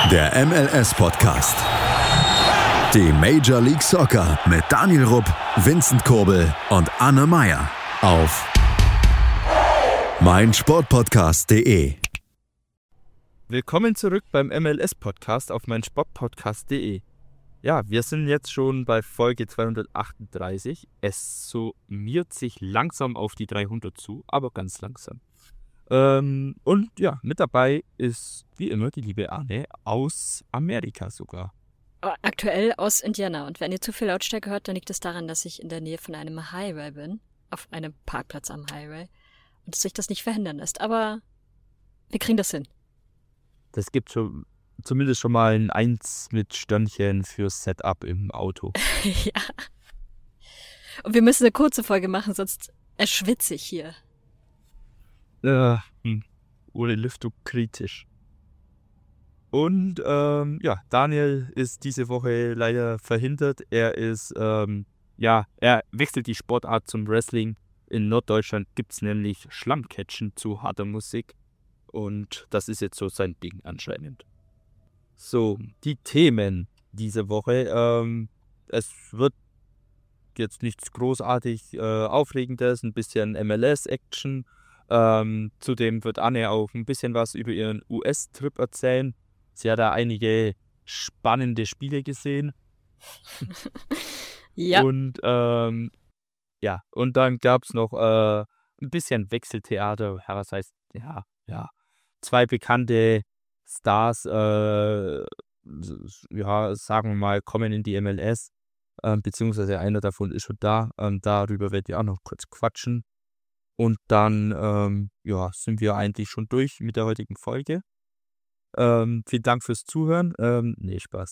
Der MLS-Podcast. Die Major League Soccer mit Daniel Rupp, Vincent Kurbel und Anne Meyer auf meinsportpodcast.de. Willkommen zurück beim MLS-Podcast auf meinsportpodcast.de. Ja, wir sind jetzt schon bei Folge 238. Es summiert sich langsam auf die 300 zu, aber ganz langsam. Und ja, mit dabei ist wie immer die liebe Anne aus Amerika sogar. Aktuell aus Indiana. Und wenn ihr zu viel Lautstärke hört, dann liegt es daran, dass ich in der Nähe von einem Highway bin. Auf einem Parkplatz am Highway. Und dass sich das nicht verhindern lässt. Aber wir kriegen das hin. Das gibt schon zumindest schon mal ein 1 mit Sternchen fürs Setup im Auto. Ja. Und wir müssen eine kurze Folge machen, sonst erschwitze ich hier. Ohne Lüftung kritisch. Und ja, Daniel ist diese Woche leider verhindert. Er wechselt die Sportart zum Wrestling. In Norddeutschland gibt es nämlich Schlammcatchen zu harter Musik. Und das ist jetzt so sein Ding anscheinend. So, die Themen diese Woche. Es wird jetzt nichts großartig Aufregendes, ein bisschen MLS-Action. Zudem wird Anne auch ein bisschen was über ihren US-Trip erzählen. Sie hat da einige spannende Spiele gesehen. Ja. Und und dann gab es noch ein bisschen Wechseltheater. Das heißt, zwei bekannte Stars, sagen wir mal, kommen in die MLS. Beziehungsweise einer davon ist schon da. Darüber werde ich auch noch kurz quatschen. Und dann sind wir eigentlich schon durch mit der heutigen Folge. Vielen Dank fürs Zuhören. Nee, Spaß.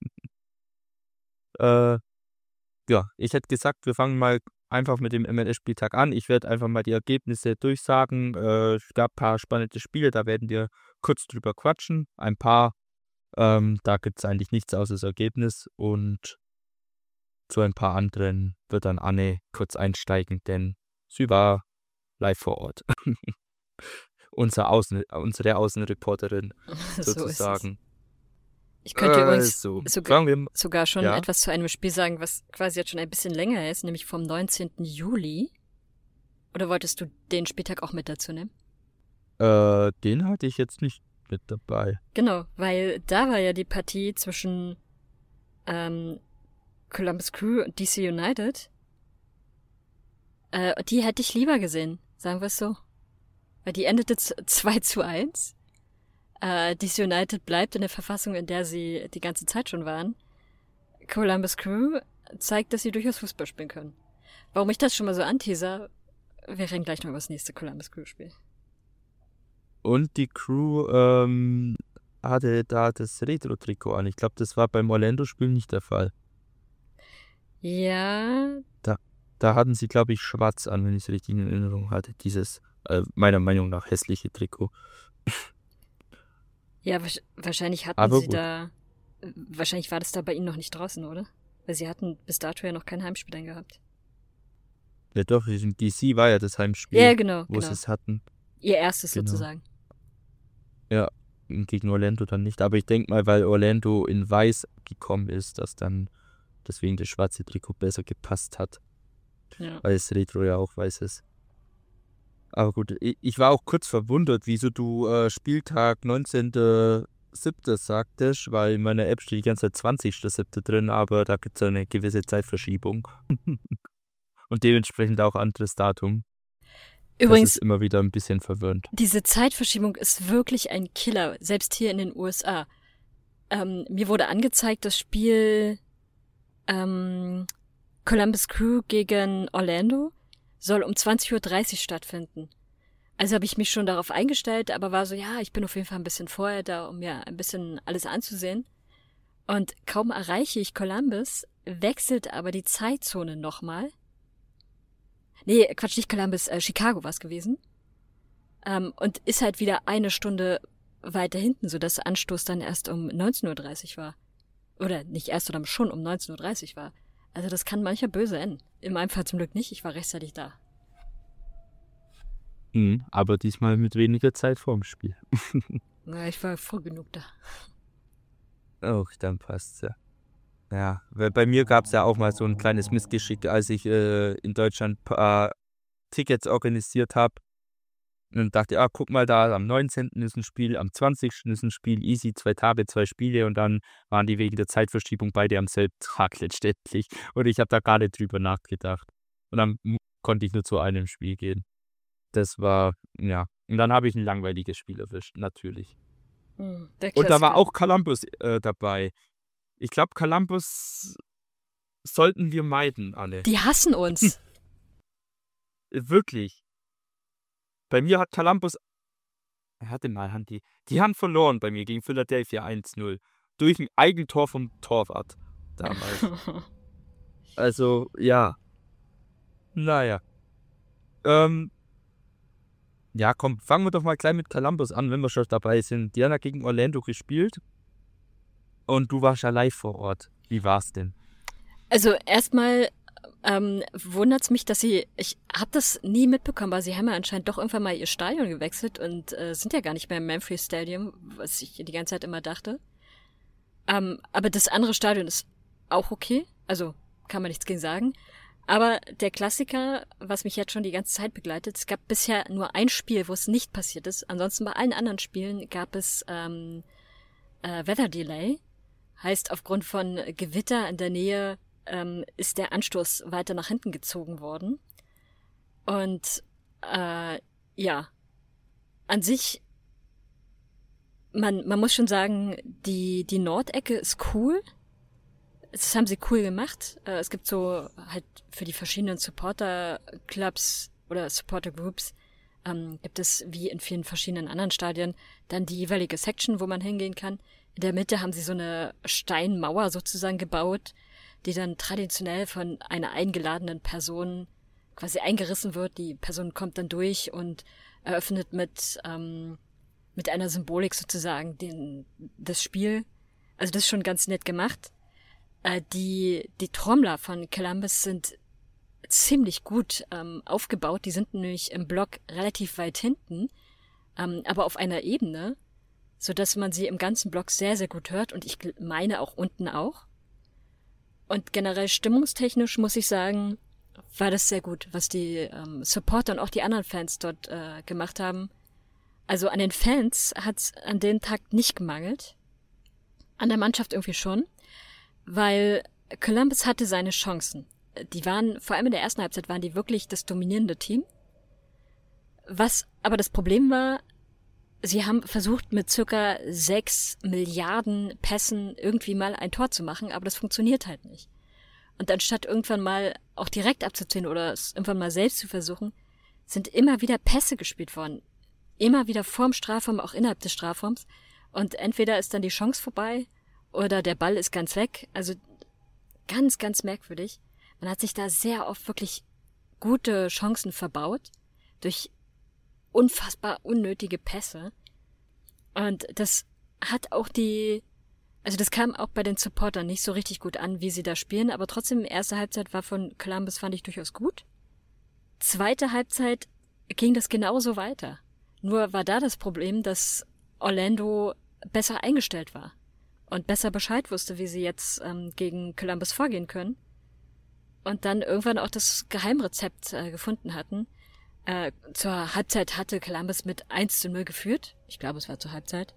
Ich hätte gesagt, wir fangen mal einfach mit dem MLS-Spieltag an. Ich werde einfach mal die Ergebnisse durchsagen. Es gab ein paar spannende Spiele, da werden wir kurz drüber quatschen. Ein paar, da gibt es eigentlich nichts außer das Ergebnis. Und zu ein paar anderen wird dann Anne kurz einsteigen, denn sie war live vor Ort. Unsere Außenreporterin sozusagen. Ich könnte übrigens sogar schon etwas zu einem Spiel sagen, was quasi jetzt schon ein bisschen länger ist, nämlich vom 19. Juli. Oder wolltest du den Spieltag auch mit dazu nehmen? Den hatte ich jetzt nicht mit dabei. Genau, weil da war ja die Partie zwischen Columbus Crew und DC United. Die hätte ich lieber gesehen, sagen wir es so. Weil die endete 2:1. DC United bleibt in der Verfassung, in der sie die ganze Zeit schon waren. Columbus Crew zeigt, dass sie durchaus Fußball spielen können. Warum ich das schon mal so anteaser, wir reden gleich noch über das nächste Columbus Crew-Spiel. Und die Crew hatte da das Retro-Trikot an. Ich glaube, das war beim Orlando-Spiel nicht der Fall. Ja. Da hatten sie, glaube ich, schwarz an, wenn ich es richtig in Erinnerung hatte. Dieses, meiner Meinung nach, hässliche Trikot. Ja, wahrscheinlich hatten aber sie gut. wahrscheinlich war das da bei ihnen noch nicht draußen, oder? Weil sie hatten bis dato ja noch kein Heimspiel dann gehabt. Ja doch, in DC war ja das Heimspiel, Ja, genau. wo sie es hatten. Ihr erstes Genau. sozusagen. Ja, gegen Orlando dann nicht. Aber ich denke mal, weil Orlando in Weiß gekommen ist, dass dann deswegen das schwarze Trikot besser gepasst hat. Ja. Weil das Retro ja auch weiß ist. Aber gut, ich war auch kurz verwundert, wieso du Spieltag 19.07. sagtest, weil in meiner App steht die ganze Zeit 20.07. drin, aber da gibt es eine gewisse Zeitverschiebung. Und dementsprechend auch anderes Datum. Übrigens, das ist immer wieder ein bisschen verwirrend. diese Zeitverschiebung ist wirklich ein Killer, selbst hier in den USA. Mir wurde angezeigt, das Spiel Columbus Crew gegen Orlando soll um 20:30 Uhr stattfinden. Also habe ich mich schon darauf eingestellt, aber war so, ja, ich bin auf jeden Fall ein bisschen vorher da, um mir ein bisschen alles anzusehen. Und kaum erreiche ich Columbus, wechselt aber die Zeitzone nochmal. Nee, Quatsch, nicht Columbus, Chicago war es gewesen. Und ist halt wieder eine Stunde weiter hinten, sodass der Anstoß dann erst um 19:30 Uhr war. Oder nicht erst, sondern schon um 19:30 Uhr war. Also das kann mancher böse enden. In meinem Fall zum Glück nicht, ich war rechtzeitig da. Aber diesmal mit weniger Zeit vorm Spiel. Na, ich war früh genug da. Oh, dann passt's ja. Ja, weil bei mir gab es ja auch mal so ein kleines Missgeschick, als ich in Deutschland ein paar Tickets organisiert habe. Und dann dachte ich, guck mal da, am 19. ist ein Spiel, am 20. ist ein Spiel, easy, 2 Tage, 2 Spiele und dann waren die wegen der Zeitverschiebung beide am selben Tag letztendlich. Und ich habe da gar nicht drüber nachgedacht. Und dann konnte ich nur zu einem Spiel gehen. Das war, ja. Und dann habe ich ein langweiliges Spiel erwischt, natürlich. Der Und da war Klassiker. auch Columbus dabei. Ich glaube, Columbus sollten wir meiden, Anne. Die hassen uns. Wirklich. Bei mir hat Columbus. Die haben verloren bei mir gegen Philadelphia 1-0. Durch ein Eigentor vom Torwart damals. Also, ja. Naja. Ja, komm, fangen wir doch mal gleich mit Columbus an, wenn wir schon dabei sind. Die haben ja gegen Orlando gespielt. Und du warst ja live vor Ort. Wie war's denn? Also erstmal wundert's mich, dass ich habe das nie mitbekommen, aber sie haben ja anscheinend doch irgendwann mal ihr Stadion gewechselt und sind ja gar nicht mehr im Memphis Stadium, was ich die ganze Zeit immer dachte. Aber das andere Stadion ist auch okay, also kann man nichts gegen sagen. Aber der Klassiker, was mich jetzt schon die ganze Zeit begleitet, es gab bisher nur ein Spiel, wo es nicht passiert ist. Ansonsten bei allen anderen Spielen gab es Weather Delay. Heißt, aufgrund von Gewitter in der Nähe ist der Anstoß weiter nach hinten gezogen worden. Und ja, an sich, man muss schon sagen, die Nordecke ist cool. Das haben sie cool gemacht. Es gibt so halt für die verschiedenen Supporter-Clubs oder Supporter-Groups gibt es wie in vielen verschiedenen anderen Stadien dann die jeweilige Section, wo man hingehen kann. In der Mitte haben sie so eine Steinmauer sozusagen gebaut, die dann traditionell von einer eingeladenen Person quasi eingerissen wird. Die Person kommt dann durch und eröffnet mit einer Symbolik sozusagen das Spiel. Also das ist schon ganz nett gemacht. Die Trommler von Columbus sind ziemlich gut aufgebaut. Die sind nämlich im Block relativ weit hinten, aber auf einer Ebene, sodass man sie im ganzen Block sehr, sehr gut hört und ich meine auch unten auch. Und generell stimmungstechnisch muss ich sagen, war das sehr gut, was die Supporter und auch die anderen Fans dort gemacht haben. Also an den Fans hat es an dem Tag nicht gemangelt, an der Mannschaft irgendwie schon, weil Columbus hatte seine Chancen. Die waren, vor allem in der ersten Halbzeit, waren die wirklich das dominierende Team. Was aber das Problem war, sie haben versucht, mit circa 6 Milliarden Pässen irgendwie mal ein Tor zu machen, aber das funktioniert halt nicht. Und anstatt irgendwann mal auch direkt abzuziehen oder es irgendwann mal selbst zu versuchen, sind immer wieder Pässe gespielt worden. Immer wieder vorm Strafraum, auch innerhalb des Strafraums. Und entweder ist dann die Chance vorbei oder der Ball ist ganz weg. Also ganz, ganz merkwürdig. Man hat sich da sehr oft wirklich gute Chancen verbaut durch unfassbar unnötige Pässe. Und das hat auch das kam auch bei den Supportern nicht so richtig gut an, wie sie da spielen, aber trotzdem, erste Halbzeit war von Columbus, fand ich durchaus gut. Zweite Halbzeit ging das genauso weiter. Nur war da das Problem, dass Orlando besser eingestellt war und besser Bescheid wusste, wie sie jetzt gegen Columbus vorgehen können. Und dann irgendwann auch das Geheimrezept gefunden hatten. Zur Halbzeit hatte Columbus mit 1-0 geführt. Ich glaube, es war zur Halbzeit.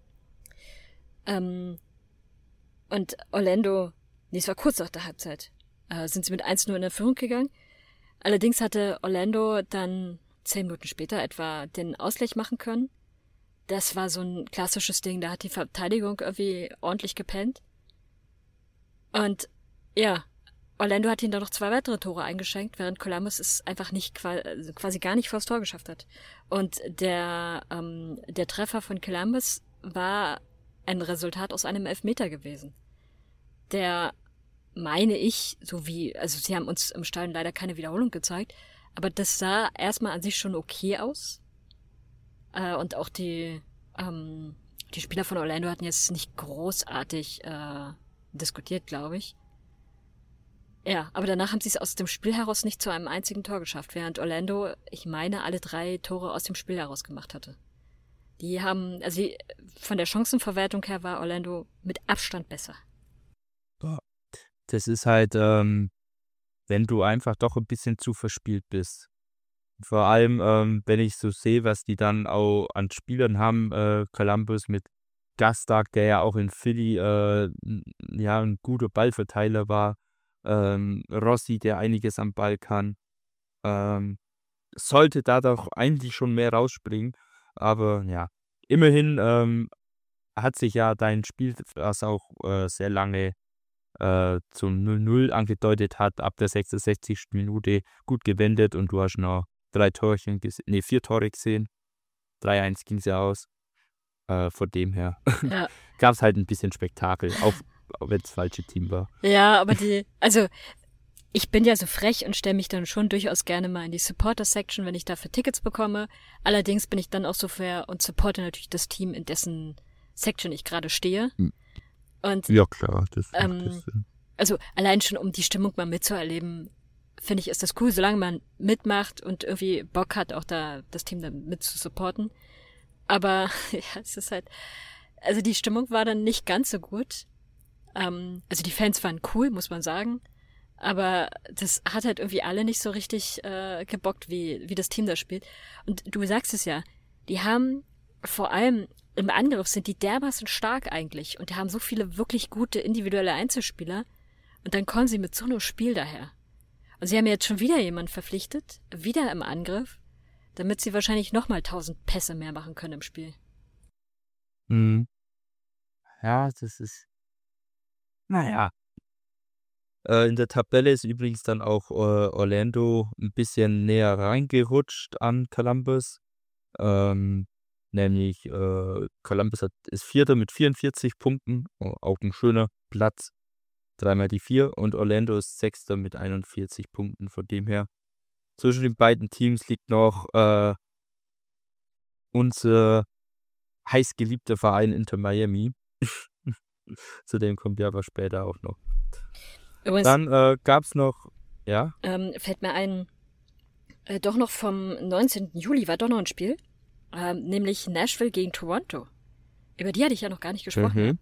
Und Orlando, es war kurz nach der Halbzeit, sind sie mit 1-0 in der Führung gegangen. Allerdings hatte Orlando dann 10 Minuten später etwa den Ausgleich machen können. Das war so ein klassisches Ding, da hat die Verteidigung irgendwie ordentlich gepennt. Und ja, Orlando hat ihnen dann noch 2 weitere Tore eingeschenkt, während Columbus es einfach nicht quasi gar nicht vors Tor geschafft hat. Und der Treffer von Columbus war ein Resultat aus einem Elfmeter gewesen. Der, meine ich, also sie haben uns im Stadion leider keine Wiederholung gezeigt, aber das sah erstmal an sich schon okay aus. Und auch die Spieler von Orlando hatten jetzt nicht großartig diskutiert, glaube ich. Ja, aber danach haben sie es aus dem Spiel heraus nicht zu einem einzigen Tor geschafft, während Orlando, ich meine, alle 3 Tore aus dem Spiel heraus gemacht hatte. Die haben, also von der Chancenverwertung her war Orlando mit Abstand besser. Das ist halt, wenn du einfach doch ein bisschen zu verspielt bist. Vor allem, wenn ich so sehe, was die dann auch an Spielern haben, Columbus mit Gastag, der ja auch in Philly ja ein guter Ballverteiler war, Rossi, der einiges am Ball kann, sollte da doch eigentlich schon mehr rausspringen. Aber ja, immerhin hat sich ja dein Spiel, was auch sehr lange zum 0-0 angedeutet hat, ab der 66. Minute gut gewendet und du hast noch 4 Tore gesehen. 3-1 ging es ja aus. Von dem her Ja. gab es halt ein bisschen Spektakel, auch wenn es das falsche Team war. Ja, aber also ich bin ja so frech und stelle mich dann schon durchaus gerne mal in die Supporter-Section, wenn ich dafür Tickets bekomme. Allerdings bin ich dann auch so fair und supporte natürlich das Team, in dessen Section ich gerade stehe. Und Ja, klar, das macht das Sinn. also allein schon, um die Stimmung mal mitzuerleben, finde ich, ist das cool, solange man mitmacht und irgendwie Bock hat, auch da das Team dann mit zu supporten. Aber ja, es ist halt, also die Stimmung war dann nicht ganz so gut. Also die Fans waren cool, muss man sagen. Aber das hat halt irgendwie alle nicht so richtig gebockt, wie das Team da spielt. Und du sagst es ja, die haben vor allem im Angriff sind die dermaßen stark eigentlich und die haben so viele wirklich gute individuelle Einzelspieler und dann kommen sie mit so einem Spiel daher. Und sie haben jetzt schon wieder jemanden verpflichtet, wieder im Angriff, damit sie wahrscheinlich nochmal 1000 Pässe mehr machen können im Spiel. Mhm. Ja, das ist, naja. In der Tabelle ist übrigens dann auch Orlando ein bisschen näher reingerutscht an Columbus. Nämlich Columbus ist Vierter mit 44 Punkten, auch ein schöner Platz, 3 mal die 4. Und Orlando ist Sechster mit 41 Punkten. Von dem her, zwischen den beiden Teams liegt noch unser heißgeliebter Verein Inter Miami. Zu dem kommt ja aber später auch noch. Übrigens, Dann gab es noch, ja, fällt mir ein, doch noch vom 19. Juli war doch noch ein Spiel, nämlich Nashville gegen Toronto. Über die hatte ich ja noch gar nicht gesprochen.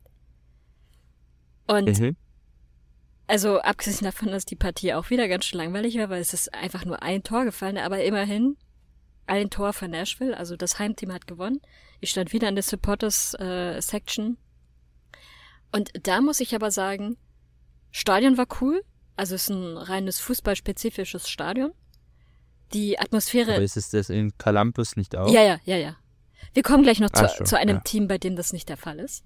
Und also abgesehen davon, dass die Partie auch wieder ganz schön langweilig war, weil es ist einfach nur ein Tor gefallen, aber immerhin ein Tor für Nashville, also das Heimteam hat gewonnen. Ich stand wieder in der Supporters-Section. Und da muss ich aber sagen, Stadion war cool, also es ist ein reines fußballspezifisches Stadion. Die Atmosphäre... aber ist es das in Columbus nicht auch? Ja. Wir kommen gleich noch schon, zu einem ja. Team, bei dem das nicht der Fall ist.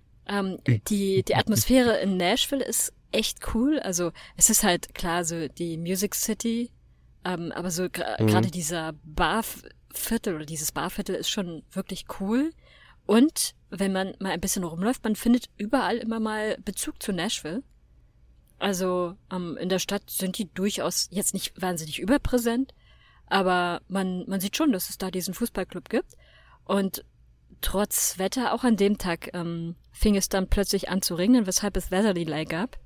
Die Atmosphäre in Nashville ist echt cool. Also es ist halt klar so die Music City, aber so gerade dieser Barviertel oder dieses Barviertel ist schon wirklich cool. Und wenn man mal ein bisschen rumläuft, man findet überall immer mal Bezug zu Nashville. Also in der Stadt sind die durchaus jetzt nicht wahnsinnig überpräsent, aber man sieht schon, dass es da diesen Fußballclub gibt. Und trotz Wetter, auch an dem Tag, fing es dann plötzlich an zu regnen, weshalb es Weather Delay gab.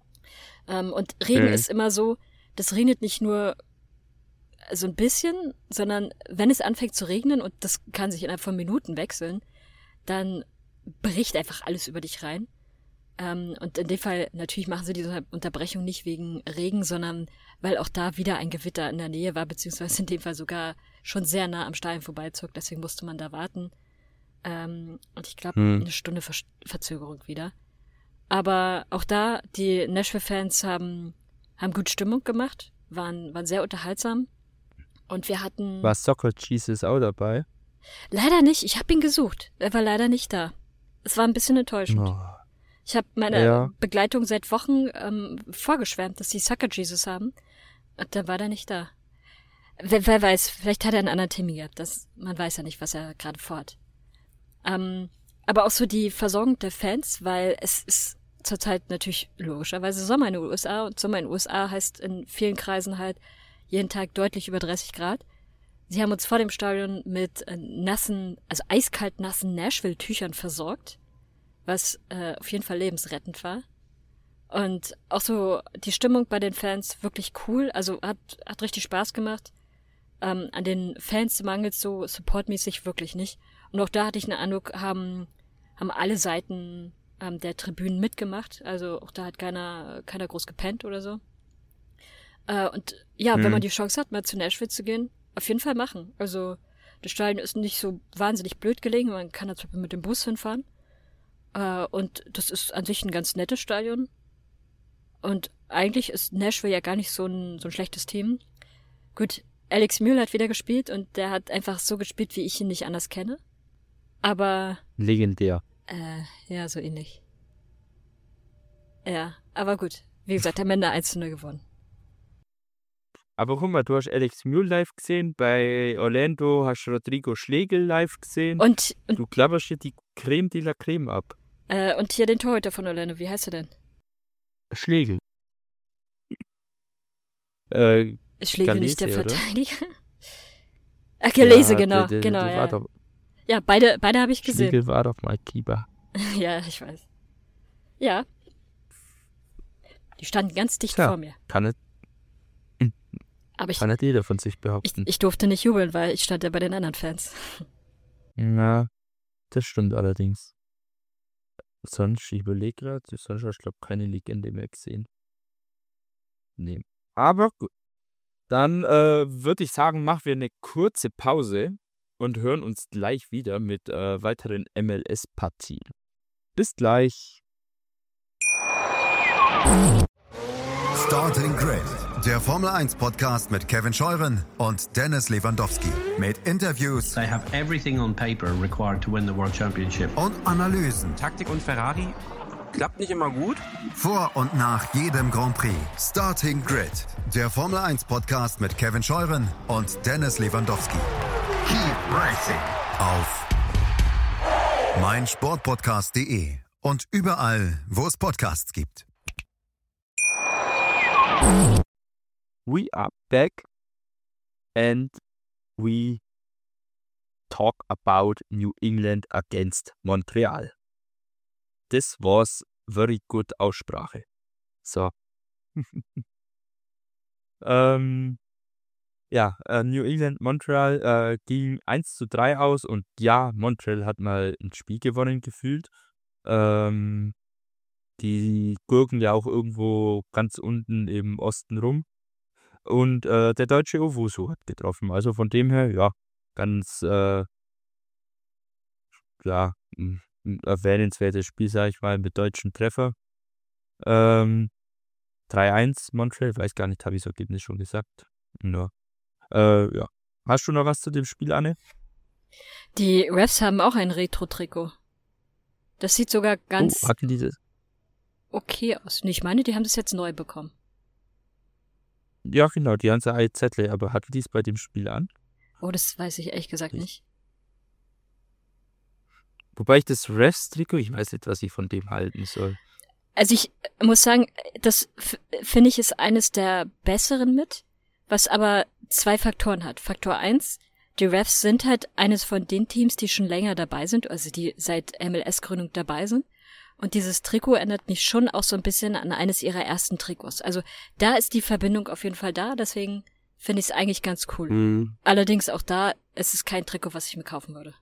Und Regen ist immer so, das regnet nicht nur so ein bisschen, sondern wenn es anfängt zu regnen, und das kann sich innerhalb von Minuten wechseln, dann bricht einfach alles über dich rein. Und in dem Fall, natürlich machen sie diese Unterbrechung nicht wegen Regen, sondern weil auch da wieder ein Gewitter in der Nähe war, beziehungsweise in dem Fall sogar schon sehr nah am Stadion vorbeizog, deswegen musste man da warten. Und ich glaube, eine Stunde Verzögerung wieder. Aber auch da, die Nashville-Fans haben gut Stimmung gemacht, waren sehr unterhaltsam. Und wir hatten... War Soccer Jesus auch dabei? Leider nicht, ich habe ihn gesucht. Er war leider nicht da. Es war ein bisschen enttäuschend. Oh. Ich habe meine Begleitung seit Wochen vorgeschwärmt, dass sie Soccer Jesus haben. Und dann war der nicht da. Wer weiß, vielleicht hat er einen anderen Termin gehabt. Man weiß ja nicht, was er gerade vorhat. Aber auch so die Versorgung der Fans, weil es ist zurzeit natürlich logischerweise Sommer in den USA. Und Sommer in den USA heißt in vielen Kreisen halt jeden Tag deutlich über 30 Grad. Sie haben uns vor dem Stadion mit eiskalt nassen Nashville-Tüchern versorgt, was auf jeden Fall lebensrettend war. Und auch so die Stimmung bei den Fans wirklich cool, also hat richtig Spaß gemacht. An den Fans mangelt so supportmäßig wirklich nicht. Und auch da hatte ich den Eindruck, haben alle Seiten der Tribünen mitgemacht. Also auch da hat keiner groß gepennt oder so. Und ja, wenn man die Chance hat, mal zu Nashville zu gehen, auf jeden Fall machen. Also das Stadion ist nicht so wahnsinnig blöd gelegen. Man kann da zum Beispiel mit dem Bus hinfahren. Und das ist an sich ein ganz nettes Stadion. Und eigentlich ist Nashville ja gar nicht so ein schlechtes Team. Gut, Alex Mule hat wieder gespielt und der hat einfach so gespielt, wie ich ihn nicht anders kenne. Aber Legendär. ja, so ähnlich. Ja, aber gut. Wie gesagt, am Ende 1:0 gewonnen. Aber guck mal, du hast Alex Mule live gesehen, bei Orlando hast du Rodrigo Schlegel live gesehen. Und Du klapperst hier die Creme de la Creme ab. hier den Torhüter von Orlando, wie heißt er denn? Schlegel. Ist Schlegel nicht der Galese, oder? Verteidiger? Ach, Galese, Ja, genau, der genau, war ja. doch, Ja, beide habe ich gesehen. Schlegel war doch mal Keeper. Ja, ich weiß. Ja. Die standen ganz dicht Tja. vor mir. Kann Aber nicht jeder von sich behaupten. ich durfte nicht jubeln, weil ich stand ja bei den anderen Fans. Ja, das stimmt allerdings. Sonst, ich überlege gerade, sonst hast du, glaube ich, keine Legende mehr gesehen. Nee. Aber gut. Dann würde ich sagen, machen wir eine kurze Pause und hören uns gleich wieder mit weiteren MLS-Partien. Bis gleich. Starting Grid, der Formel 1 Podcast mit Kevin Scheuren und Dennis Lewandowski. Mit Interviews They have everything on paper required to win the World Championship. und Analysen Taktik und Ferrari klappt nicht immer gut. vor und nach jedem Grand Prix. Starting Grid, der Formel 1 Podcast mit Kevin Scheuren und Dennis Lewandowski. Keep racing auf meinsportpodcast.de und überall, wo es Podcasts gibt. We are back and we talk about New England against Montreal. This was very good Aussprache. So. New England, Montreal ging 1:3 aus und ja, Montreal hat mal ein Spiel gewonnen gefühlt. Die gurken ja auch irgendwo ganz unten im Osten rum. Und der deutsche Owusu hat getroffen. Also von dem her, ja, ganz ein erwähnenswertes Spiel, sage ich mal, mit deutschen Treffer. 3-1 Montreal, weiß gar nicht, habe ich das Ergebnis schon gesagt. Ja. Ja. Hast du noch was zu dem Spiel, Anne? Die Refs haben auch ein Retro-Trikot. Das sieht sogar ganz hatten die das? okay aus. Und ich meine, die haben das jetzt neu bekommen. Ja, genau, die haben so ein Zettel, aber hatten die es bei dem Spiel an? Oh, das weiß ich ehrlich gesagt nicht. Wobei ich das Refs-Trikot, ich weiß nicht, was ich von dem halten soll. Also ich muss sagen, das finde ich ist eines der besseren mit, was aber 2 Faktoren hat. Faktor 1, die Refs sind halt eines von den Teams, die schon länger dabei sind, also die seit MLS-Gründung dabei sind. Und dieses Trikot erinnert mich schon auch so ein bisschen an eines ihrer ersten Trikots. Also da ist die Verbindung auf jeden Fall da, deswegen finde ich es eigentlich ganz cool. Allerdings auch da, es ist kein Trikot, was ich mir kaufen würde.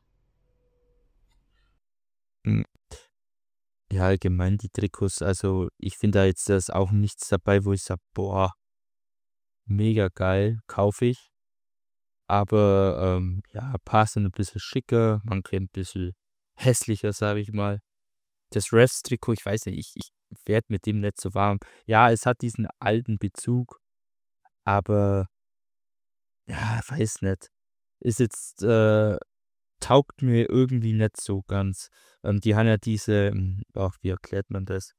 Ja, allgemein die Trikots, also ich finde da jetzt das auch nichts dabei, wo ich sage, boah, mega geil, kaufe ich. Aber ja, ein paar sind ein bisschen schicker, manche ein bisschen hässlicher, sage ich mal. Das Refs-Trikot, ich weiß nicht, ich werde mit dem nicht so warm. Ja, es hat diesen alten Bezug, aber ja, weiß nicht. Ist jetzt, taugt mir irgendwie nicht so ganz. Die haben ja diese, wie erklärt man das?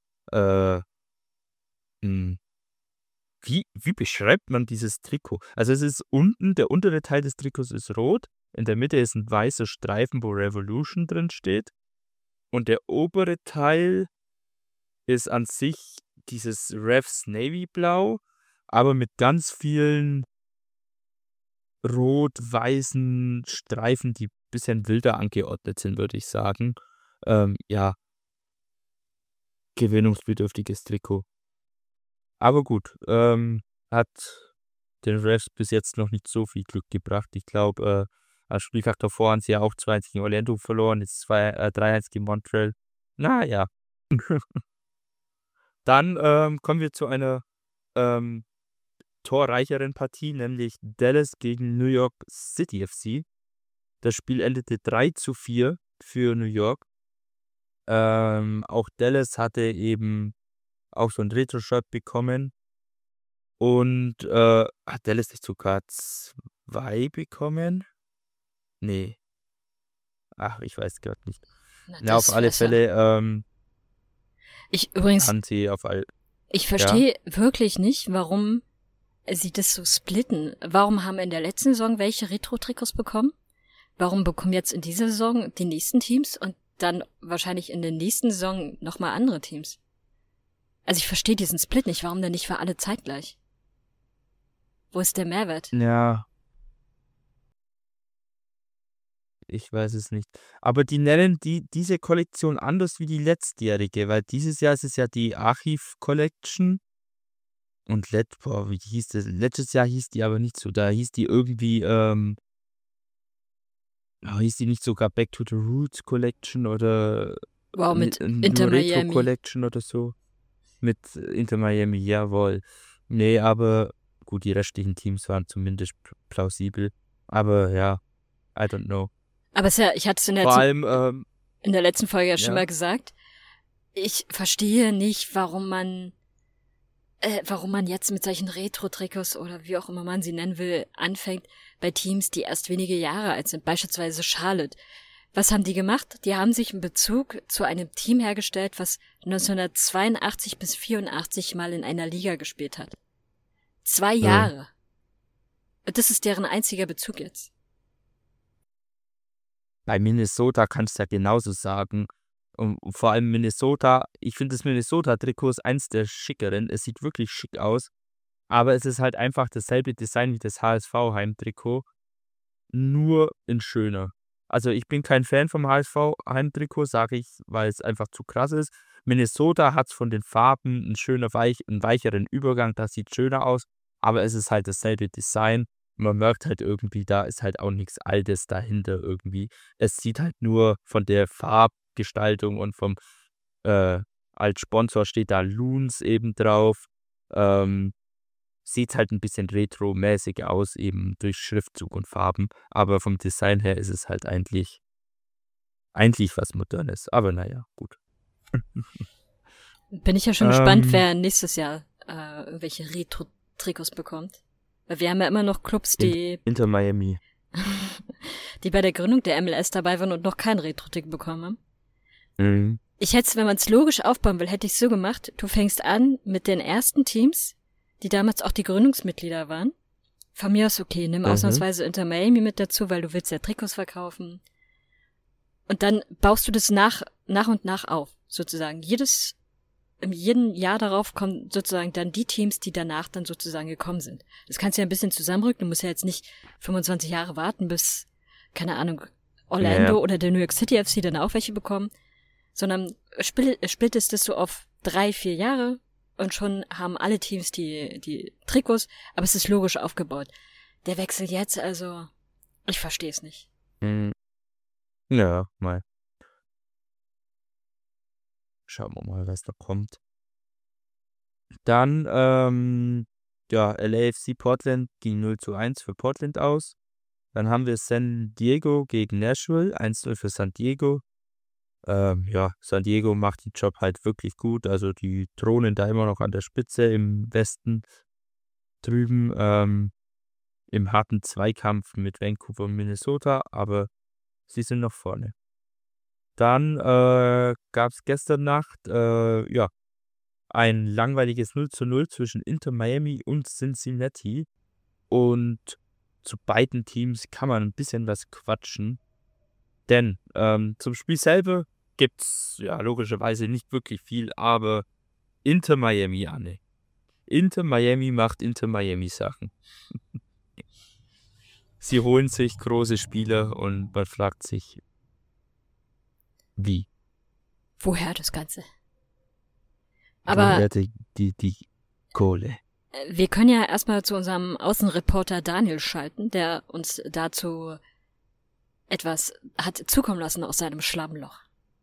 Wie beschreibt man dieses Trikot? Also es ist unten, der untere Teil des Trikots ist rot, in der Mitte ist ein weißer Streifen, wo Revolution drin steht. Und der obere Teil ist an sich dieses Refs Navy Blau, aber mit ganz vielen rot-weißen Streifen, die ein bisschen wilder angeordnet sind, würde ich sagen. Ja, gewinnungsbedürftiges Trikot. Aber gut, hat den Refs bis jetzt noch nicht so viel Glück gebracht. Ich glaube, Als Spieltag davor haben sie ja auch 2-1 gegen Orlando verloren, jetzt 3-1 gegen Montreal. Naja. Dann kommen wir zu einer torreicheren Partie, nämlich Dallas gegen New York City FC. Das Spiel endete 3-4 für New York. Auch Dallas hatte eben auch so ein Retro-Shirt bekommen. Und hat Dallas nicht sogar 2 bekommen? Nee. Ach, ich weiß gerade nicht. Na, auf alle Fälle haben sie auf alle. Ich verstehe wirklich nicht, warum sie das so splitten. Warum haben in der letzten Saison welche Retro-Trikots bekommen? Warum bekommen jetzt in dieser Saison die nächsten Teams und dann wahrscheinlich in der nächsten Saison nochmal andere Teams? Also ich verstehe diesen Split nicht. Warum denn nicht für alle zeitgleich? Wo ist der Mehrwert? Ja. Ich weiß es nicht. Aber die nennen diese Kollektion anders wie die letztjährige, weil dieses Jahr ist es ja die Archiv-Collection. Und wie hieß das? Letztes Jahr hieß die aber nicht so. Da hieß die irgendwie, hieß die nicht sogar Back to the Roots Collection oder Wow, mit Inter Retro Miami. Collection oder so. Mit Inter Miami, jawohl. Nee, aber gut, die restlichen Teams waren zumindest plausibel. Aber ja, I don't know. Aber ich hatte es in der letzten Folge ja schon mal gesagt. Ich verstehe nicht, warum man jetzt mit solchen Retro-Trikots oder wie auch immer man sie nennen will, anfängt bei Teams, die erst wenige Jahre alt sind, beispielsweise Charlotte. Was haben die gemacht? Die haben sich einen Bezug zu einem Team hergestellt, was 1982 bis 84 mal in einer Liga gespielt hat. 2 Jahre. Und das ist deren einziger Bezug jetzt. Bei Minnesota kannst du ja genauso sagen. Und vor allem Minnesota, ich finde das Minnesota-Trikot ist eins der schickeren. Es sieht wirklich schick aus. Aber es ist halt einfach dasselbe Design wie das HSV-Heimtrikot. Nur in schöner. Also ich bin kein Fan vom HSV-Heimtrikot, sage ich, weil es einfach zu krass ist. Minnesota hat von den Farben einen weicheren Übergang, das sieht schöner aus. Aber es ist halt dasselbe Design. Man merkt halt irgendwie, da ist halt auch nichts Altes dahinter irgendwie. Es sieht halt nur von der Farbgestaltung und vom als Sponsor steht da Loons eben drauf. Sieht halt ein bisschen retro-mäßig aus, eben durch Schriftzug und Farben. Aber vom Design her ist es halt eigentlich was Modernes. Aber naja, gut. Bin ich ja schon gespannt, wer nächstes Jahr irgendwelche Retro-Trikots bekommt. Weil wir haben ja immer noch Clubs, die Inter Miami. die bei der Gründung der MLS dabei waren und noch kein Retro-Trikot bekommen haben. Mhm. Ich hätte es, wenn man es logisch aufbauen will, hätte ich es so gemacht. Du fängst an mit den ersten Teams, die damals auch die Gründungsmitglieder waren. Von mir aus okay, nimm ausnahmsweise Inter Miami mit dazu, weil du willst ja Trikots verkaufen. Und dann baust du das nach und nach auf, sozusagen. In jedem Jahr darauf kommen sozusagen dann die Teams, die danach dann sozusagen gekommen sind. Das kannst du ja ein bisschen zusammenrücken. Du musst ja jetzt nicht 25 Jahre warten, bis, keine Ahnung, Orlando oder der New York City FC dann auch welche bekommen, sondern splittest das so auf 3-4 Jahre und schon haben alle Teams die Trikots, aber es ist logisch aufgebaut. Der Wechsel jetzt, also, ich verstehe es nicht. Ja, mal. Schauen wir mal, was da kommt. Dann, LAFC Portland ging 0-1 für Portland aus. Dann haben wir San Diego gegen Nashville, 1-0 für San Diego. San Diego macht den Job halt wirklich gut. Also die thronen da immer noch an der Spitze im Westen drüben im harten Zweikampf mit Vancouver und Minnesota, aber sie sind noch vorne. Dann gab es gestern Nacht ein langweiliges 0-0 zwischen Inter Miami und Cincinnati. Und zu beiden Teams kann man ein bisschen was quatschen. Denn zum Spiel selber gibt es ja logischerweise nicht wirklich viel, aber Inter Miami, Anne. Inter Miami macht Inter Miami Sachen. Sie holen sich große Spieler und man fragt sich, wie? Woher das Ganze? Aber Aber die Kohle. wir können ja erstmal zu unserem Außenreporter Daniel schalten, der uns dazu etwas hat zukommen lassen aus seinem Schlammloch.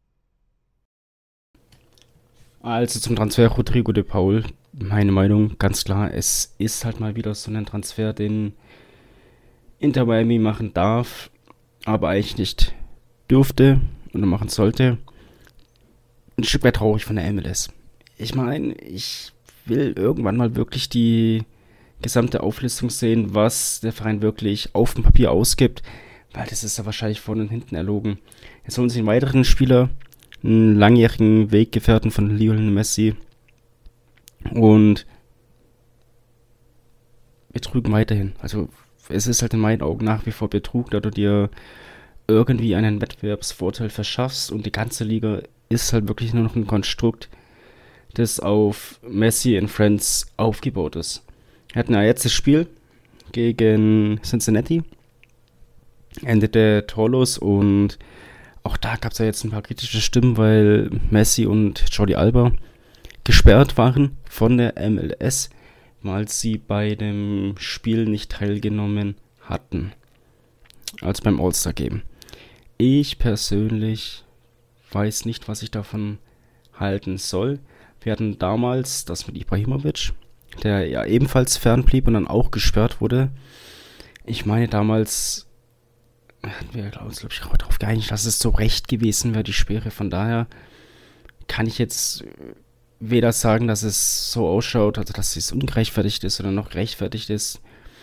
Also zum Transfer Rodrigo de Paul, meine Meinung ganz klar, es ist halt mal wieder so ein Transfer, den Inter Miami machen darf, aber eigentlich nicht dürfte oder machen sollte. Ein Stück weit traurig von der MLS. Ich meine, ich will irgendwann mal wirklich die gesamte Auflistung sehen, was der Verein wirklich auf dem Papier ausgibt, weil das ist ja wahrscheinlich vorne und hinten erlogen. Jetzt holen sie einen weiteren Spieler, einen langjährigen Weggefährten von Lionel Messi, und betrügen weiterhin. Also es ist halt in meinen Augen nach wie vor Betrug, da du dir irgendwie einen Wettbewerbsvorteil verschaffst, und die ganze Liga ist halt wirklich nur noch ein Konstrukt, das auf Messi and Friends aufgebaut ist. Wir hatten ja jetzt das Spiel gegen Cincinnati, endete torlos, und auch da gab es ja jetzt ein paar kritische Stimmen, weil Messi und Jordi Alba gesperrt waren von der MLS, weil sie bei dem Spiel nicht teilgenommen hatten, als beim All-Star-Game. Ich persönlich weiß nicht, was ich davon halten soll. Wir hatten damals das mit Ibrahimovic, der ja ebenfalls fernblieb und dann auch gesperrt wurde. Ich meine, damals hatten wir, glaube ich, darauf geeinigt, dass es so recht gewesen wäre, die Sperre. Von daher kann ich jetzt weder sagen, dass es so ausschaut, also dass es ungerechtfertigt ist, oder noch gerechtfertigt ist.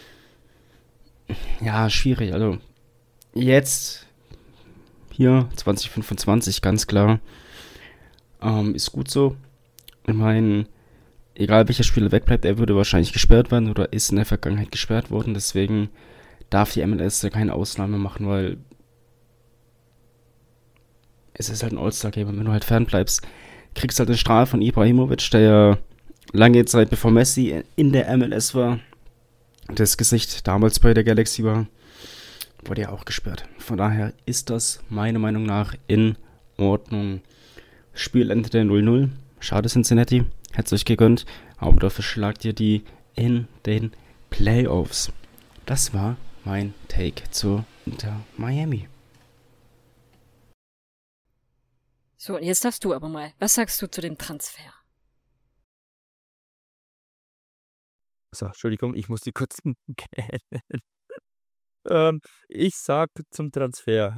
Ja, schwierig. Also jetzt, hier, 2025, ganz klar, ist gut so. Ich meine, egal welcher Spieler wegbleibt, er würde wahrscheinlich gesperrt werden oder ist in der Vergangenheit gesperrt worden. Deswegen darf die MLS da keine Ausnahme machen, weil es ist halt ein All-Star-Game, und wenn du halt fernbleibst, kriegst du halt eine Strafe von Ibrahimovic, der ja lange Zeit bevor Messi in der MLS war, das Gesicht damals bei der Galaxy war, wurde ja auch gesperrt. Von daher ist das meiner Meinung nach in Ordnung. Spiel endete 0-0. Schade, Cincinnati. Hätte es euch gegönnt. Aber dafür schlagt ihr die in den Playoffs. Das war mein Take zu Inter Miami. So, und jetzt darfst du aber mal. Was sagst du zu dem Transfer? So, Entschuldigung, ich muss die kurz gähnen. Ich sag zum Transfer.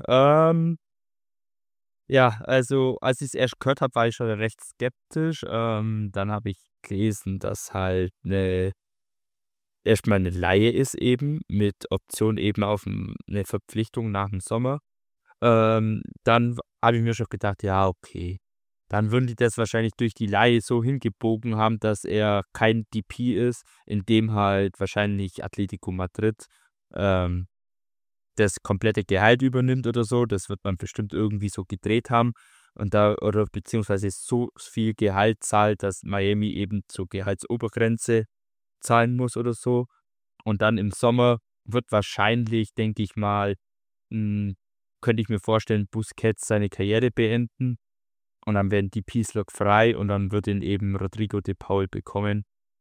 Ja, also als ich es erst gehört habe, war ich schon recht skeptisch. Dann habe ich gelesen, dass halt erstmal eine Leihe ist eben, mit Option eben auf eine Verpflichtung nach dem Sommer. Dann habe ich mir schon gedacht, ja, okay. Dann würden die das wahrscheinlich durch die Leihe so hingebogen haben, dass er kein DP ist, in dem halt wahrscheinlich Atletico Madrid das komplette Gehalt übernimmt oder so. Das wird man bestimmt irgendwie so gedreht haben. Und oder beziehungsweise so viel Gehalt zahlt, dass Miami eben zur Gehaltsobergrenze zahlen muss oder so. Und dann im Sommer wird wahrscheinlich, denke ich mal, könnte ich mir vorstellen, Busquets seine Karriere beenden. Und dann werden die P-Slot frei, und dann wird ihn eben Rodrigo de Paul bekommen.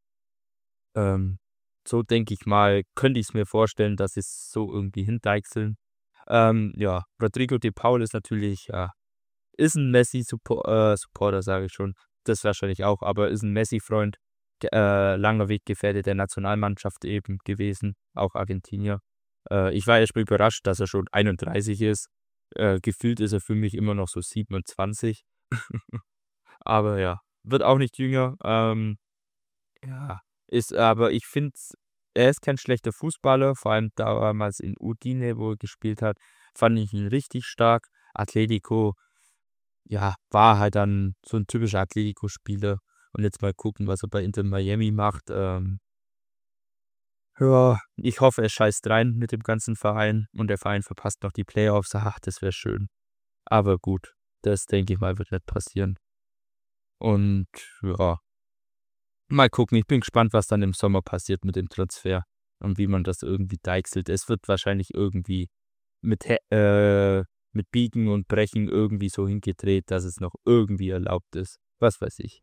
So denke ich mal, könnte ich es mir vorstellen, dass es so irgendwie hindeichseln. Ja, Rodrigo de Paul ist natürlich, ist ein Messi-Supporter, sage ich schon. Das wahrscheinlich auch, aber ist ein Messi-Freund. Langer Weggefährte der Nationalmannschaft eben gewesen, auch Argentinier. Ich war erst mal überrascht, dass er schon 31 ist. Gefühlt ist er für mich immer noch so 27. Aber ja, wird auch nicht jünger. Ja, aber ich finde, er ist kein schlechter Fußballer, vor allem damals in Udine, wo er gespielt hat, fand ich ihn richtig stark. Atletico, ja, war halt dann so ein typischer Atletico-Spieler. Und jetzt mal gucken, was er bei Inter Miami macht. Ja, ich hoffe, er scheißt rein mit dem ganzen Verein und der Verein verpasst noch die Playoffs. Ach, das wäre schön. Aber gut, das denke ich mal, wird nicht passieren. Und ja, mal gucken. Ich bin gespannt, was dann im Sommer passiert mit dem Transfer und wie man das irgendwie deichselt. Es wird wahrscheinlich irgendwie mit Biegen und Brechen irgendwie so hingedreht, dass es noch irgendwie erlaubt ist. Was weiß ich.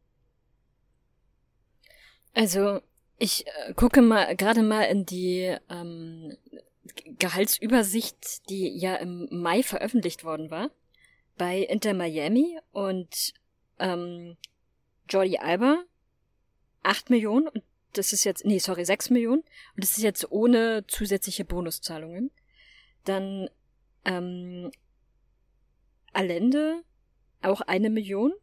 Also, ich gucke mal gerade mal in die Gehaltsübersicht, die ja im Mai veröffentlicht worden war, bei Inter Miami und Jordi Alba 8 Millionen und das ist jetzt, 6 Millionen und das ist jetzt ohne zusätzliche Bonuszahlungen. Dann Allende auch 1 Million.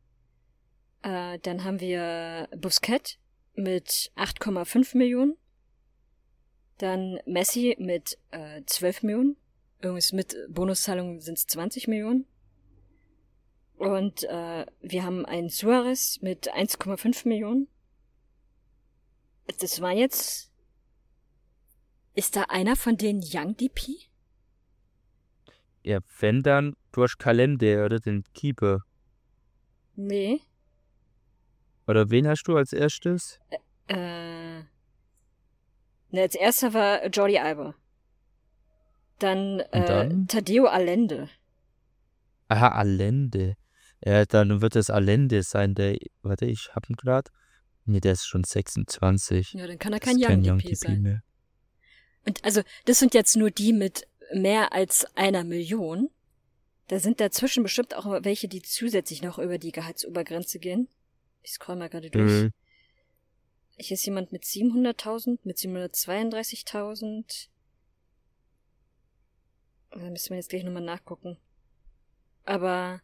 Dann haben wir Busquets mit 8,5 Millionen. Dann Messi mit 12 Millionen. Irgendwas mit Bonuszahlungen sind es 20 Millionen. Und wir haben einen Suarez mit 1,5 Millionen. Das war jetzt... Ist da einer von den Young DP? Ja, wenn dann durch Kalender oder den Keeper. Nee. Oder wen hast du als erstes? Als erster war Jordi Alba. Dann, dann? Tadeo Allende. Aha, Allende. Ja, dann wird es Allende sein, warte, ich hab ihn gerade. Nee, der ist schon 26. Ja, dann kann er Das kein ist Young Young DP DP sein. mehr. Und also, das sind jetzt nur die mit mehr als 1 Million. Da sind dazwischen bestimmt auch welche, die zusätzlich noch über die Gehaltsobergrenze gehen. Ich scroll mal gerade durch. Hier ist jemand mit 700.000, mit 732.000. Da müssen wir jetzt gleich nochmal nachgucken. Aber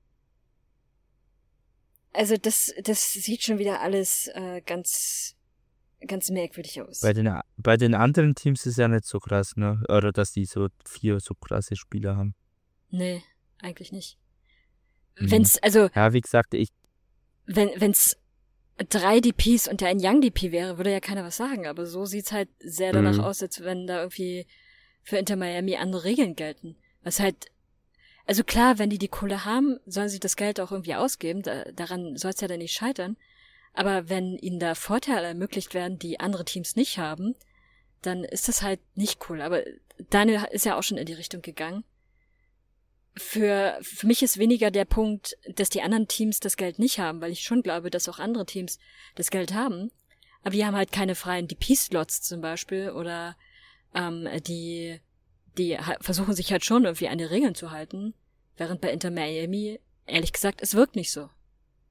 also das sieht schon wieder alles ganz merkwürdig aus. Bei den anderen Teams ist ja nicht so krass, ne? Oder dass die so 4 so krasse Spieler haben. Nee, eigentlich nicht. Mhm. Wenn's, also, Ja, wie gesagt, wenn's 3 DPs und der ein Young DP wäre, würde ja keiner was sagen, aber so sieht's halt sehr danach aus, als wenn da irgendwie für Inter Miami andere Regeln gelten. Was halt, also klar, wenn die Kohle haben, sollen sie das Geld auch irgendwie ausgeben, daran soll's ja dann nicht scheitern, aber wenn ihnen da Vorteile ermöglicht werden, die andere Teams nicht haben, dann ist das halt nicht cool, aber Daniel ist ja auch schon in die Richtung gegangen. Für mich ist weniger der Punkt, dass die anderen Teams das Geld nicht haben, weil ich schon glaube, dass auch andere Teams das Geld haben. Aber die haben halt keine freien DP-Slots zum Beispiel oder die versuchen sich halt schon irgendwie an die Regeln zu halten, während bei Inter Miami, ehrlich gesagt, es wirkt nicht so.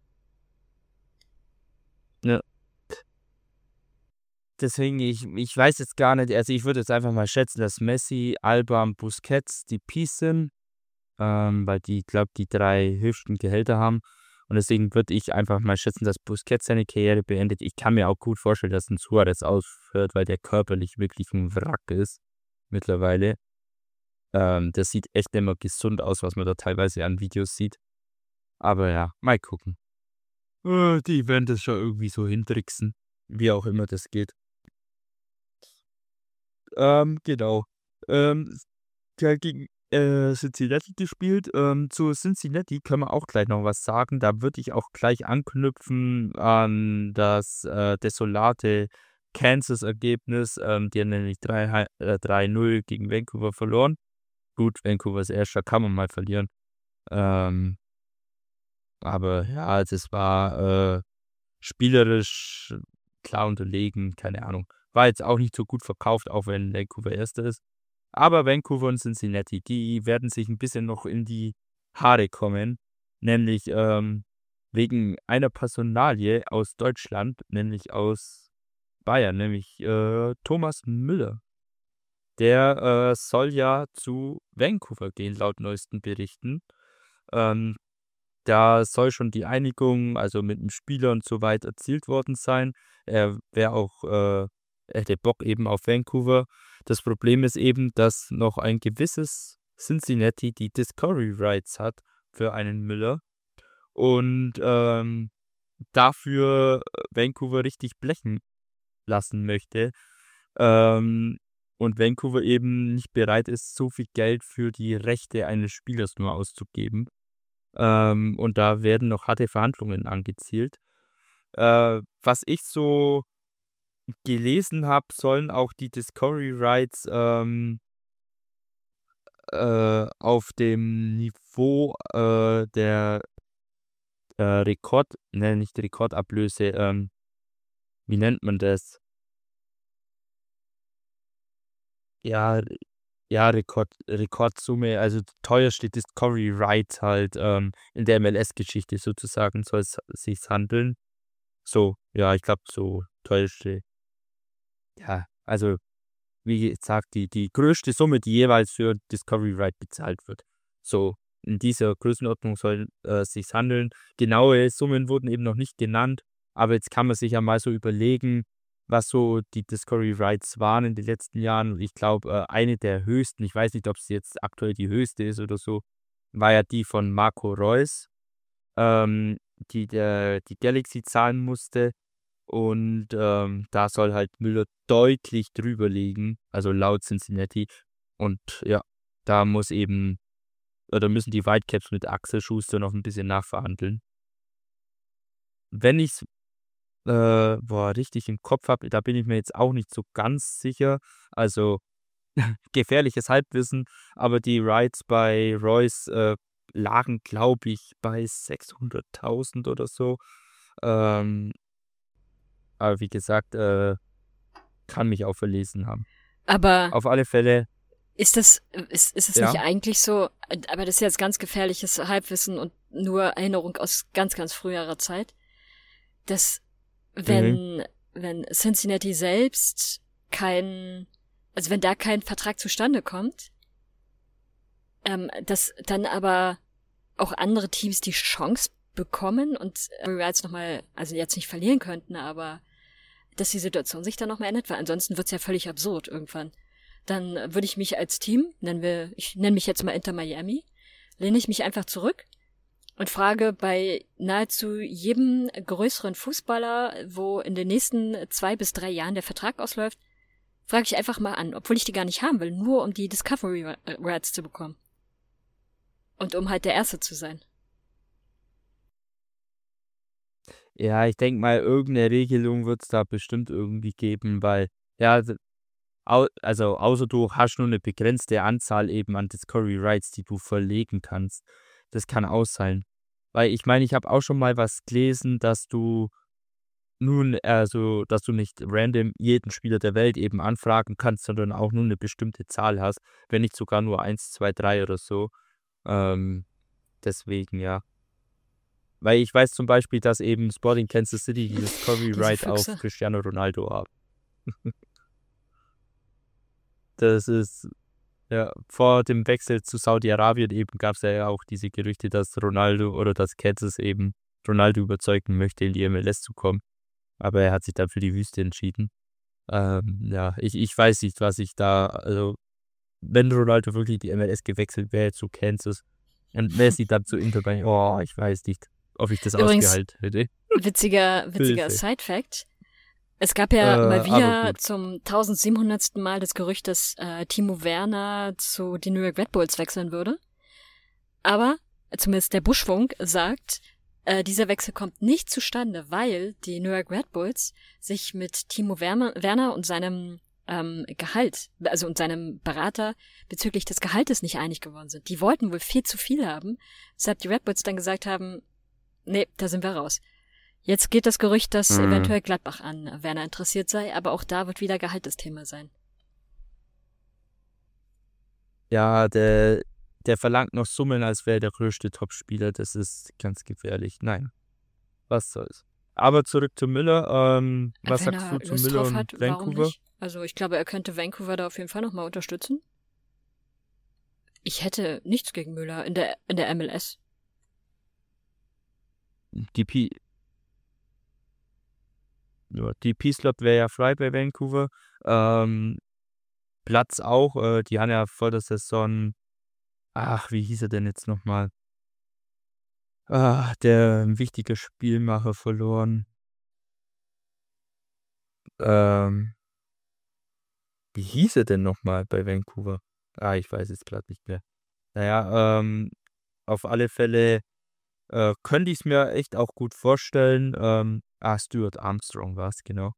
Ja. Deswegen, ich weiß jetzt gar nicht, also ich würde jetzt einfach mal schätzen, dass Messi, Alba und Busquets die Peace sind, weil die, glaube die 3 höchsten Gehälter haben. Und deswegen würde ich einfach mal schätzen, dass Busquets seine Karriere beendet. Ich kann mir auch gut vorstellen, dass ein Suarez aufhört, weil der körperlich wirklich ein Wrack ist mittlerweile. Das sieht echt immer gesund aus, was man da teilweise an Videos sieht. Aber ja, mal gucken. Die werden das schon irgendwie so hintricksen, wie auch immer das geht. Genau. Gegen Cincinnati gespielt. Zu Cincinnati können wir auch gleich noch was sagen. Da würde ich auch gleich anknüpfen an das desolate Kansas-Ergebnis. Die haben nämlich 3-0 gegen Vancouver verloren. Gut, Vancouver ist erster, kann man mal verlieren. Aber ja, das war spielerisch klar unterlegen, keine Ahnung. War jetzt auch nicht so gut verkauft, auch wenn Vancouver erster ist. Aber Vancouver und Cincinnati, die werden sich ein bisschen noch in die Haare kommen. Nämlich wegen einer Personalie aus Deutschland, nämlich aus Bayern, nämlich Thomas Müller. Der soll ja zu Vancouver gehen, laut neuesten Berichten. Da soll schon die Einigung, also mit dem Spieler und so weiter, erzielt worden sein. Er wäre auch, hätte Bock eben auf Vancouver. Das Problem ist eben, dass noch ein gewisses Cincinnati die Discovery Rights hat für einen Müller und dafür Vancouver richtig blechen lassen möchte. Und Vancouver eben nicht bereit ist, so viel Geld für die Rechte eines Spielers nur auszugeben. Und da werden noch harte Verhandlungen angezielt. Was ich so gelesen habe, sollen auch die Discovery Rights auf dem Niveau der nicht Rekordablöse, wie nennt man das? Ja, ja, Rekordsumme, also teuerste Discovery Ride halt in der MLS-Geschichte sozusagen soll es sich handeln. So, ja, ich glaube, so teuerste, ja, also wie gesagt, die größte Summe, die jeweils für Discovery Ride bezahlt wird. So, in dieser Größenordnung soll sich's handeln. Genaue Summen wurden eben noch nicht genannt, aber jetzt kann man sich ja mal so überlegen, was so die Discovery Rides waren in den letzten Jahren. Und ich glaube, eine der höchsten, ich weiß nicht, ob es jetzt aktuell die höchste ist oder so, war ja die von Marco Reus, die Galaxy zahlen musste. Und da soll halt Müller deutlich drüber liegen, also laut Cincinnati. Und ja, da müssen die Whitecaps mit Axel Schuster noch ein bisschen nachverhandeln. Wenn ich es richtig im Kopf habe, da bin ich mir jetzt auch nicht so ganz sicher. Also gefährliches Halbwissen, aber die Rides bei Royce lagen, glaube ich, bei 600.000 oder so. Ähm, aber wie gesagt, kann mich auch verlesen haben. Aber Auf alle Fälle, ist es ja. nicht eigentlich so, aber das ist jetzt ganz gefährliches Halbwissen und nur Erinnerung aus ganz, ganz früherer Zeit, dass wenn Cincinnati selbst wenn da kein Vertrag zustande kommt, dass dann aber auch andere Teams die Chance bekommen und jetzt nochmal, also jetzt nicht verlieren könnten, aber dass die Situation sich dann nochmal ändert, weil ansonsten wird's ja völlig absurd irgendwann. Dann würde ich mich als Team, ich nenne mich jetzt mal Inter Miami, lehne ich mich einfach zurück und frage bei nahezu jedem größeren Fußballer, wo in den nächsten 2 bis 3 Jahren der Vertrag ausläuft, frage ich einfach mal an, obwohl ich die gar nicht haben will, nur um die Discovery Rights zu bekommen. Und um halt der Erste zu sein. Ja, ich denke mal, irgendeine Regelung wird es da bestimmt irgendwie geben, weil, ja, also außer du hast nur eine begrenzte Anzahl eben an Discovery Rights, die du verlegen kannst. Das kann auch sein. Weil ich meine, ich habe auch schon mal was gelesen, dass du nicht random jeden Spieler der Welt eben anfragen kannst, sondern auch nur eine bestimmte Zahl hast, wenn nicht sogar nur 1, 2, 3 oder so. Deswegen, ja. Weil ich weiß zum Beispiel, dass eben Sporting Kansas City die Discovery Diese Right auf Füchse. Cristiano Ronaldo haben. Das ist, ja, vor dem Wechsel zu Saudi-Arabien eben gab es ja auch diese Gerüchte, dass Ronaldo oder dass Kansas eben Ronaldo überzeugen möchte, in die MLS zu kommen. Aber er hat sich dann für die Wüste entschieden. Ja, ich weiß nicht, also wenn Ronaldo wirklich in die MLS gewechselt wäre zu Kansas und Messi dann zu Inter, ich weiß nicht, ob ich das Übrigens, ausgehalten hätte. witziger Hilfe. Side-Fact. Es gab ja mal aber wieder gut. zum 1700. Mal das Gerücht, dass Timo Werner zu den New York Red Bulls wechseln würde. Aber zumindest der Buschfunk sagt, dieser Wechsel kommt nicht zustande, weil die New York Red Bulls sich mit Timo Werner und seinem Gehalt, also und seinem Berater bezüglich des Gehaltes nicht einig geworden sind. Die wollten wohl viel zu viel haben, weshalb die Red Bulls dann gesagt haben, nee, da sind wir raus. Jetzt geht das Gerücht, dass eventuell Gladbach an Werner interessiert sei, aber auch da wird wieder Gehalt das Thema sein. Ja, der verlangt noch Summen, als wäre der größte Topspieler. Das ist ganz gefährlich. Nein, was soll's. Aber zurück zu Müller. Was Wenn sagst er du zu Lust Müller drauf und hat, warum Vancouver? nicht? Also ich glaube, er könnte Vancouver da auf jeden Fall nochmal unterstützen. Ich hätte nichts gegen Müller in der MLS. Die P-Slot wäre ja frei bei Vancouver. Platz auch. Die haben ja vor der Saison, wie hieß er denn jetzt nochmal? Der ein wichtiger Spielmacher verloren. Wie hieß er denn nochmal bei Vancouver? Ich weiß jetzt gerade nicht mehr. Naja, auf alle Fälle könnte ich es mir echt auch gut vorstellen. Stuart Armstrong war es, genau.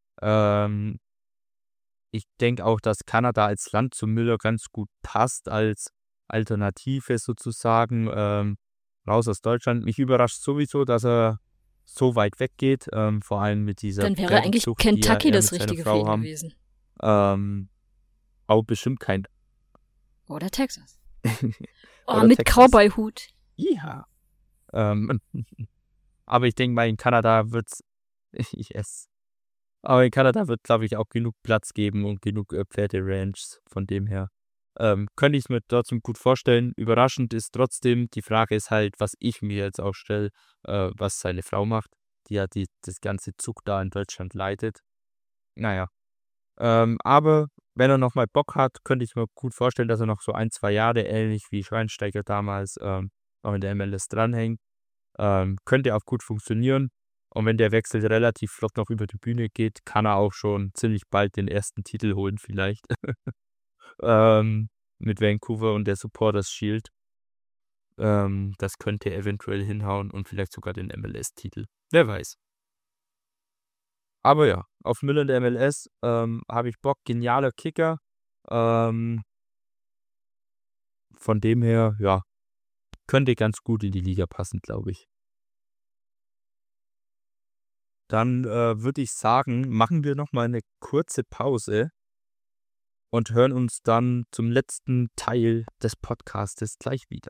Ich denke auch, dass Kanada als Land zu Müller ganz gut passt, als Alternative sozusagen, raus aus Deutschland. Mich überrascht sowieso, dass er so weit weggeht, vor allem mit dieser Dann wäre eigentlich Pferdezucht, die ja Kentucky er das mit seiner Richtige für Frau ihn haben. gewesen. auch bestimmt kein... Oder Texas. Oder mit Texas. Cowboy-Hut. Ja. Aber ich denke mal, in Kanada wird's... yes. Aber in Kanada wird, glaube ich, auch genug Platz geben und genug Pferderanches. Von dem her könnte ich es mir trotzdem gut vorstellen. Überraschend ist trotzdem, die Frage ist halt, was ich mir jetzt auch stelle, was seine Frau macht, die ja das ganze Zug da in Deutschland leitet. Naja. Aber wenn er nochmal Bock hat, könnte ich mir gut vorstellen, dass er noch so 1-2 Jahre, ähnlich wie Schweinsteiger damals, noch in der MLS dranhängt. Könnte auch gut funktionieren. Und wenn der Wechsel relativ flott noch über die Bühne geht, kann er auch schon ziemlich bald den ersten Titel holen vielleicht. Mit Vancouver und der Supporters Shield. Das könnte eventuell hinhauen und vielleicht sogar den MLS-Titel. Wer weiß. Aber ja, auf Müller in der MLS habe ich Bock. Genialer Kicker. Von dem her, ja, könnte ganz gut in die Liga passen, glaube ich. Dann würde ich sagen, machen wir nochmal eine kurze Pause und hören uns dann zum letzten Teil des Podcastes gleich wieder.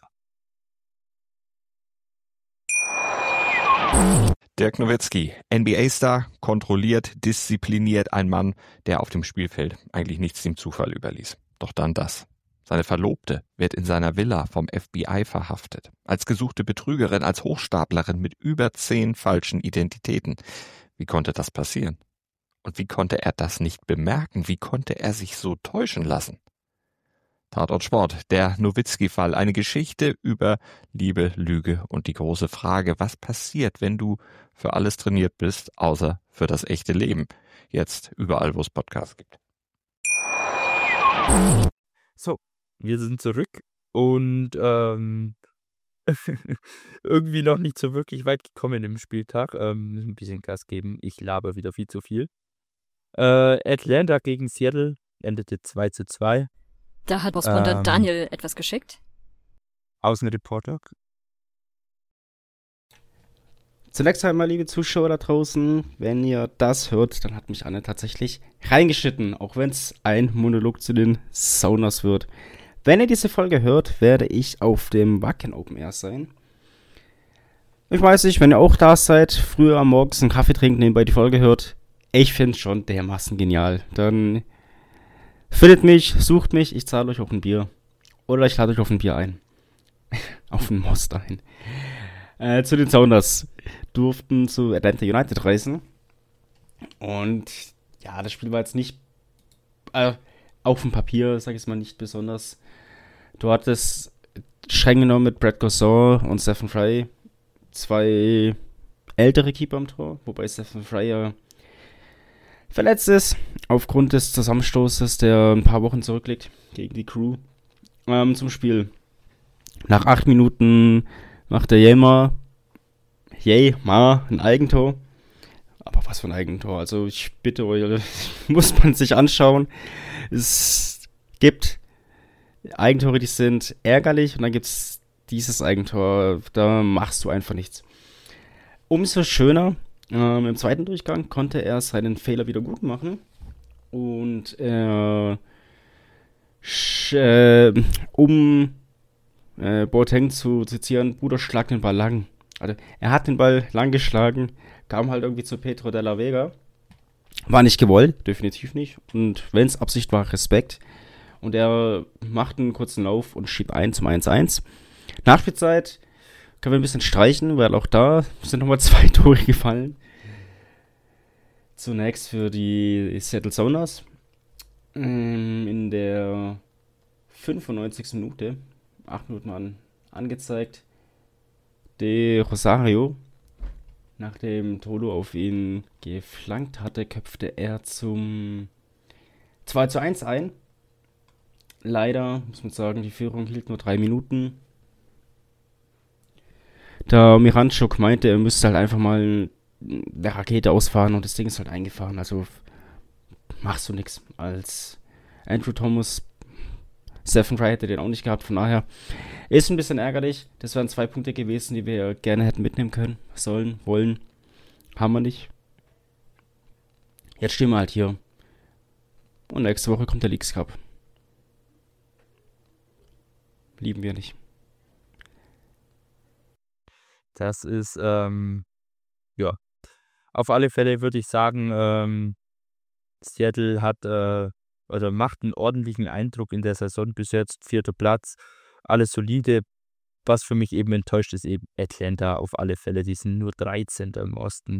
Dirk Nowitzki, NBA-Star, kontrolliert, diszipliniert, ein Mann, der auf dem Spielfeld eigentlich nichts dem Zufall überließ. Doch dann das. Seine Verlobte wird in seiner Villa vom FBI verhaftet. Als gesuchte Betrügerin, als Hochstaplerin mit über 10 falschen Identitäten. Wie konnte das passieren? Und wie konnte er das nicht bemerken? Wie konnte er sich so täuschen lassen? Tatort Sport, der Nowitzki-Fall, eine Geschichte über Liebe, Lüge und die große Frage, was passiert, wenn du für alles trainiert bist, außer für das echte Leben. Jetzt überall, wo es Podcasts gibt. So, wir sind zurück und irgendwie noch nicht so wirklich weit gekommen im Spieltag. Müssen ein bisschen Gas geben. Ich laber wieder viel zu viel. Atlanta gegen Seattle endete 2-2. Da hat Korrespondent Daniel etwas geschickt. Außenreporter. Zunächst einmal, liebe Zuschauer da draußen, wenn ihr das hört, dann hat mich Anne tatsächlich reingeschnitten, auch wenn es ein Monolog zu den Sounders wird. Wenn ihr diese Folge hört, werde ich auf dem Wacken Open Air sein. Ich weiß nicht, wenn ihr auch da seid, früher am Morgens einen Kaffee trinken, nebenbei die Folge hört, ich finde es schon dermaßen genial. Dann findet mich, sucht mich, ich zahle euch auch ein Bier. Oder ich lade euch auf ein Bier ein. Auf ein Most ein. Zu den Sounders durften zu Atlanta United reisen. Und ja, das Spiel war jetzt nicht auf dem Papier, sag ich es mal, nicht besonders. Du hattest streng genommen mit Brad Gosson und Stephen Fry 2 ältere Keeper am Tor, wobei Stephen Fry ja verletzt ist, aufgrund des Zusammenstoßes, der ein paar Wochen zurückliegt, gegen die Crew. Zum Spiel. Nach 8 Minuten macht der Jema ein Eigentor. Aber was für ein Eigentor? Also ich bitte euch, muss man sich anschauen. Es gibt Eigentore, die sind ärgerlich, und dann gibt es dieses Eigentor, da machst du einfach nichts. Umso schöner, im zweiten Durchgang konnte er seinen Fehler wieder gut machen. Und Boateng zu zitieren, Bruder, schlag den Ball lang. Also, er hat den Ball lang geschlagen, kam halt irgendwie zu Pedro de la Vega. War nicht gewollt, definitiv nicht. Und wenn es Absicht war, Respekt. Und er macht einen kurzen Lauf und schiebt ein zum 1-1. Nachspielzeit können wir ein bisschen streichen, weil auch da sind nochmal 2 Tore gefallen. Zunächst für die Seattle Sounders. In der 95. Minute, 8 Minuten angezeigt, De Rosario, nachdem Tolo auf ihn geflankt hatte, köpfte er zum 2-1 ein. Leider, muss man sagen, die Führung hielt nur 3 Minuten. Da Miranchuk meinte, er müsste halt einfach mal eine Rakete ausfahren, und das Ding ist halt eingefahren. Also machst du nichts. Als Andrew Thomas, Stephen Fry hätte den auch nicht gehabt. Von daher ist ein bisschen ärgerlich. Das wären 2 Punkte gewesen, die wir gerne hätten mitnehmen können, sollen, wollen. Haben wir nicht. Jetzt stehen wir halt hier. Und nächste Woche kommt der Leagues Cup. lieben wir nicht. Das ist, ja, auf alle Fälle würde ich sagen, Seattle hat oder macht einen ordentlichen Eindruck in der Saison bis jetzt. 4. Platz, alles solide. Was für mich eben enttäuscht, ist eben Atlanta auf alle Fälle. Die sind nur 13. im Osten.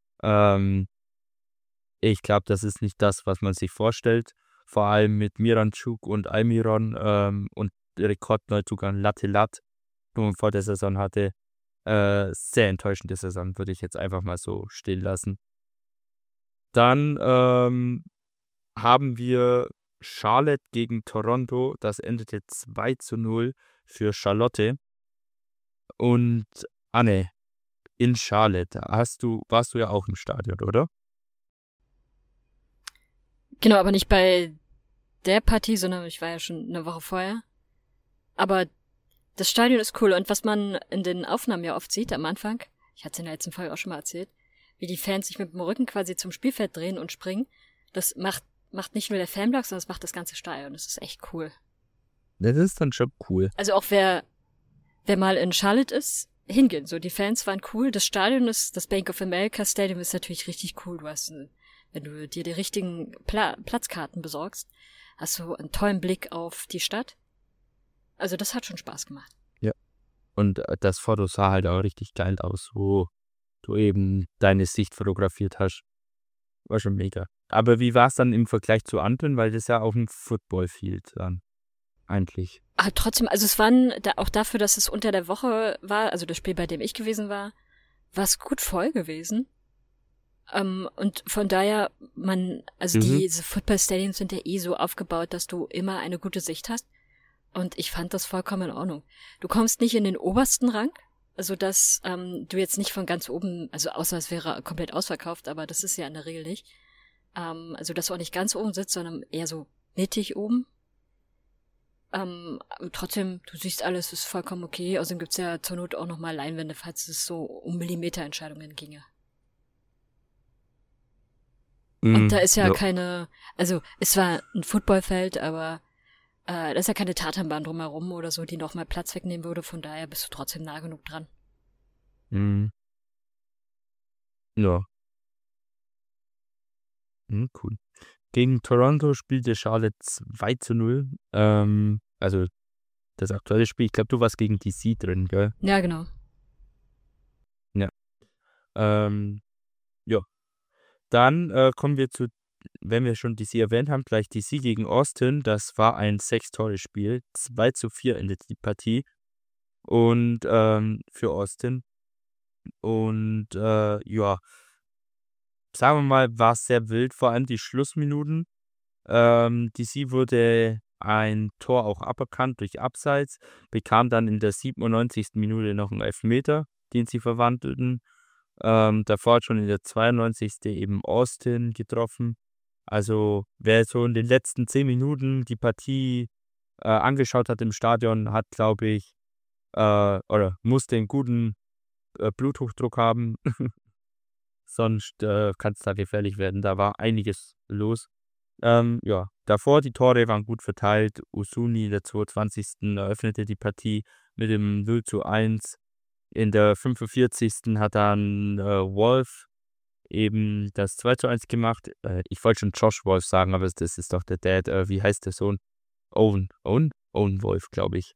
Ich glaube, das ist nicht das, was man sich vorstellt. Vor allem mit Miranchuk und Almiron und Rekordneuzugang Latelat, die man vor der Saison hatte. Sehr enttäuschende Saison, würde ich jetzt einfach mal so stehen lassen. Dann haben wir Charlotte gegen Toronto. Das endete 2:0 für Charlotte. Und Anne, in Charlotte warst du ja auch im Stadion, oder? Genau, aber nicht bei der Partie, sondern ich war ja schon eine Woche vorher. Aber das Stadion ist cool und was man in den Aufnahmen ja oft sieht am Anfang, ich hatte es in der letzten Folge auch schon mal erzählt, wie die Fans sich mit dem Rücken quasi zum Spielfeld drehen und springen, das macht nicht nur der Fanblock, sondern das macht das ganze Stadion. Das ist echt cool. Das ist dann schon cool. Also auch wer mal in Charlotte ist, hingehen. So, die Fans waren cool. Das Stadion das Bank of America Stadium ist natürlich richtig cool. Wenn du dir die richtigen Platzkarten besorgst, hast du einen tollen Blick auf die Stadt. Also das hat schon Spaß gemacht. Ja. Und das Foto sah halt auch richtig geil aus, wo du eben deine Sicht fotografiert hast. War schon mega. Aber wie war es dann im Vergleich zu anderen? Weil das ja auch ein Footballfield dann eigentlich. Aber trotzdem, also es auch dafür, dass es unter der Woche war, also das Spiel, bei dem ich gewesen war es gut voll gewesen. Und von daher, diese Football-Stadien sind ja so aufgebaut, dass du immer eine gute Sicht hast. Und ich fand das vollkommen in Ordnung. Du kommst nicht in den obersten Rang, also dass du jetzt nicht von ganz oben, also außer es wäre komplett ausverkauft, aber das ist ja in der Regel nicht. Also dass du auch nicht ganz oben sitzt, sondern eher so mittig oben. Trotzdem, du siehst alles, ist vollkommen okay. Außerdem gibt's ja zur Not auch nochmal Leinwände, falls es so um Millimeterentscheidungen ginge. Und da ist ja keine, also es war ein Footballfeld, aber da ist ja keine Tatanbahn drumherum oder so, die nochmal Platz wegnehmen würde. Von daher bist du trotzdem nah genug dran. Ja. Cool. Gegen Toronto spielte Charlotte 2:0. Also das aktuelle Spiel. Ich glaube, du warst gegen DC drin, gell? Ja, genau. Ja. Ja. Dann kommen wir zu, wenn wir schon DC erwähnt haben, gleich DC gegen Austin. Das war ein 6-Tore-Spiel. 2:4 endet die Partie. Und für Austin. Und ja, sagen wir mal, war es sehr wild, vor allem die Schlussminuten. DC wurde ein Tor auch aberkannt durch Abseits, bekam dann in der 97. Minute noch einen Elfmeter, den sie verwandelten. Davor hat schon in der 92. eben Austin getroffen. Also wer so in den letzten 10 Minuten die Partie angeschaut hat im Stadion, hat, glaube ich, oder musste einen guten Bluthochdruck haben. Sonst kann es da gefährlich werden. Da war einiges los. Ja, davor die Tore waren gut verteilt. Usuni in der 22. eröffnete die Partie mit dem 0:1. In der 45. hat dann Wolf eben das 2:1 gemacht. Ich wollte schon Josh Wolf sagen, aber das ist doch der Dad. Wie heißt der Sohn? Owen Wolf, glaube ich.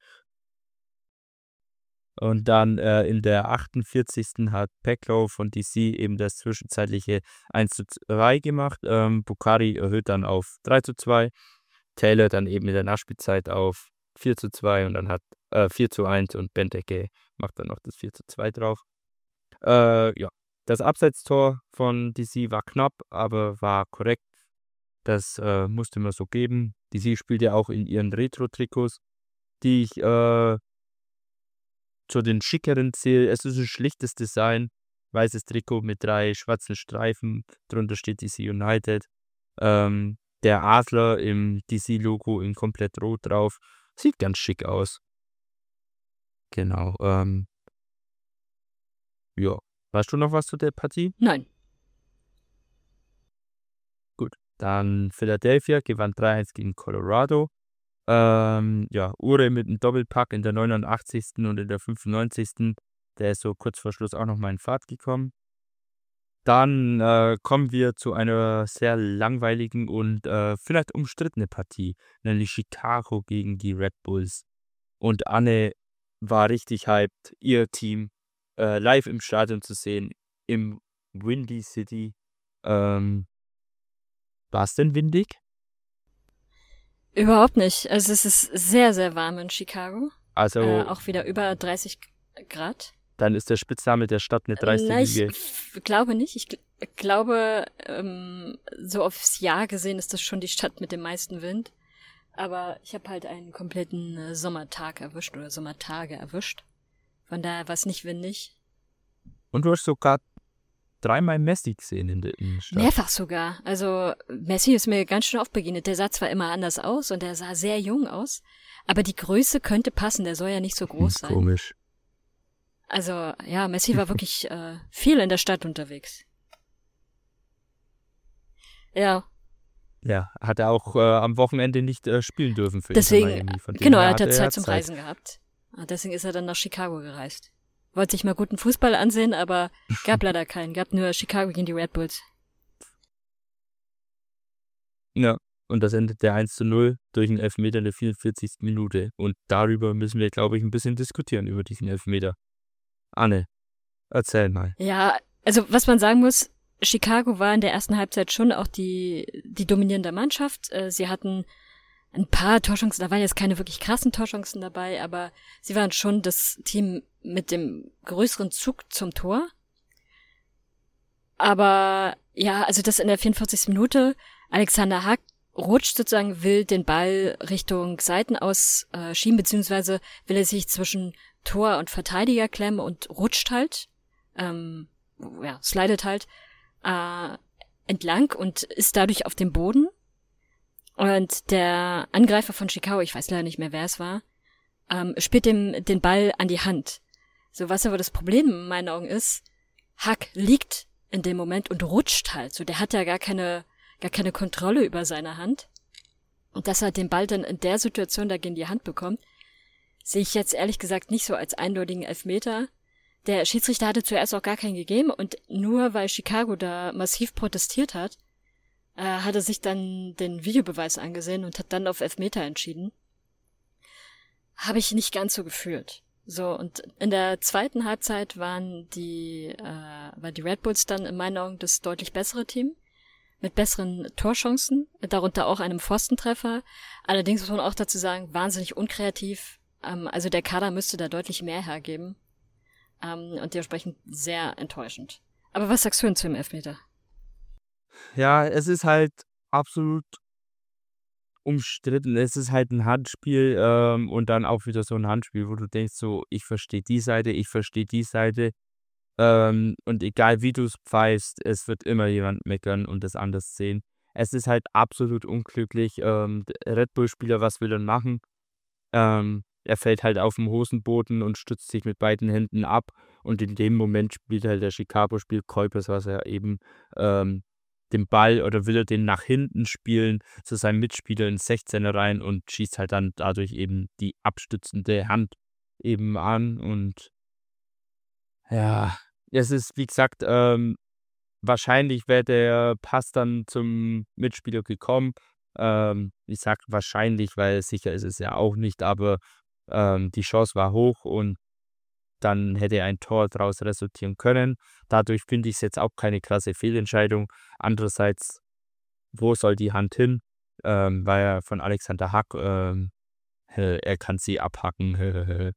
Und dann in der 48. hat Peklo von DC eben das zwischenzeitliche 1:2 gemacht. Bukhari erhöht dann auf 3:2. Taylor dann eben in der Nachspielzeit auf 4:2 und dann hat 4:1 und Benteke macht dann noch das 4:2 drauf. Ja, das Abseitstor von DC war knapp, aber war korrekt. Das musste man so geben. DC spielt ja auch in ihren Retro-Trikots, die ich zu den schickeren zähle. Es ist ein schlichtes Design. Weißes Trikot mit 3 schwarzen Streifen. Drunter steht DC United. Der Adler im DC-Logo in komplett rot drauf. Sieht ganz schick aus. Genau. Ja. Weißt du noch was zu der Partie? Nein. Gut. Dann Philadelphia gewann 3:1 gegen Colorado. Ure mit einem Doppelpack in der 89. und in der 95. Der ist so kurz vor Schluss auch noch mal in Fahrt gekommen. Dann kommen wir zu einer sehr langweiligen und vielleicht umstrittene Partie, nämlich Chicago gegen die Red Bulls. Und Anne war richtig hyped, ihr Team live im Stadion zu sehen, im Windy City. War es denn windig? Überhaupt nicht. Also es ist sehr, sehr warm in Chicago. Also Auch wieder über 30 Grad. dann ist der Spitzname der Stadt eine dreiste Nein, Lüge. ich glaube nicht. Ich glaube, so aufs Jahr gesehen ist das schon die Stadt mit dem meisten Wind. Aber ich habe halt einen kompletten Sommertag erwischt oder Sommertage erwischt. Von daher war es nicht windig. Und du hast sogar 3-mal Messi gesehen in der Innenstadt. Mehrfach sogar. Also Messi ist mir ganz schön oft begegnet. Der sah zwar immer anders aus und der sah sehr jung aus, aber die Größe könnte passen. Der soll ja nicht so groß sein. Komisch. Also ja, Messi war wirklich viel in der Stadt unterwegs. Ja. Ja, hat er auch am Wochenende nicht spielen dürfen für Deswegen, Inter Miami. Von dem genau, her er hat hatte Zeit zum Reisen gehabt. Und deswegen ist er dann nach Chicago gereist. Wollte sich mal guten Fußball ansehen, aber gab leider keinen. Gab nur Chicago gegen die Red Bulls. Ja, und das endete 1:0 durch einen Elfmeter in der 44. Minute. Und darüber müssen wir, glaube ich, ein bisschen diskutieren, über diesen Elfmeter. Anne, erzähl mal. Ja, also was man sagen muss, Chicago war in der ersten Halbzeit schon auch die dominierende Mannschaft. Sie hatten ein paar Torchancen, da waren jetzt keine wirklich krassen Torchancen dabei, aber sie waren schon das Team mit dem größeren Zug zum Tor. Aber ja, also das in der 44. Minute, Alexander Hack rutscht sozusagen, will den Ball Richtung Seiten ausschieben, beziehungsweise will er sich zwischen Tor und Verteidiger klemmen und rutscht halt, slidet halt entlang und ist dadurch auf dem Boden. Und der Angreifer von Chicago, ich weiß leider nicht mehr, wer es war, spielt dem den Ball an die Hand. So, was aber das Problem in meinen Augen ist, Hack liegt in dem Moment und rutscht halt. So, der hat ja gar keine Kontrolle über seine Hand. Und dass er den Ball dann in der Situation dagegen die Hand bekommt, sehe ich jetzt ehrlich gesagt nicht so als eindeutigen Elfmeter. Der Schiedsrichter hatte zuerst auch gar keinen gegeben und nur weil Chicago da massiv protestiert hat, hat er sich dann den Videobeweis angesehen und hat dann auf Elfmeter entschieden. Habe ich nicht ganz so gefühlt. So, und in der zweiten Halbzeit waren die Red Bulls dann in meinen Augen das deutlich bessere Team, mit besseren Torchancen, darunter auch einem Pfostentreffer. Allerdings muss man auch dazu sagen, wahnsinnig unkreativ. Also der Kader müsste da deutlich mehr hergeben. Und dementsprechend sehr enttäuschend. Aber was sagst du denn zu dem Elfmeter? Ja, es ist halt absolut umstritten. Es ist halt ein Handspiel und dann auch wieder so ein Handspiel, wo du denkst so, ich verstehe die Seite, ich verstehe die Seite. Und egal wie du es pfeifst, es wird immer jemand meckern und das anders sehen. Es ist halt absolut unglücklich. Der Red Bull-Spieler, was will er machen? Er fällt halt auf dem Hosenboden und stützt sich mit beiden Händen ab. Und in dem Moment spielt halt der Chicago-Spiel Kuipers, was er eben den Ball oder will er den nach hinten spielen zu seinem Mitspieler in 16er rein und schießt halt dann dadurch eben die abstützende Hand eben an. Und ja, es ist, wie gesagt, wahrscheinlich wäre der Pass dann zum Mitspieler gekommen. Ich sage wahrscheinlich, weil sicher ist es ja auch nicht, aber die Chance war hoch und dann hätte ein Tor daraus resultieren können. Dadurch finde ich es jetzt auch keine krasse Fehlentscheidung. Andererseits, wo soll die Hand hin? War ja von Alexander Hack, er kann sie abhacken.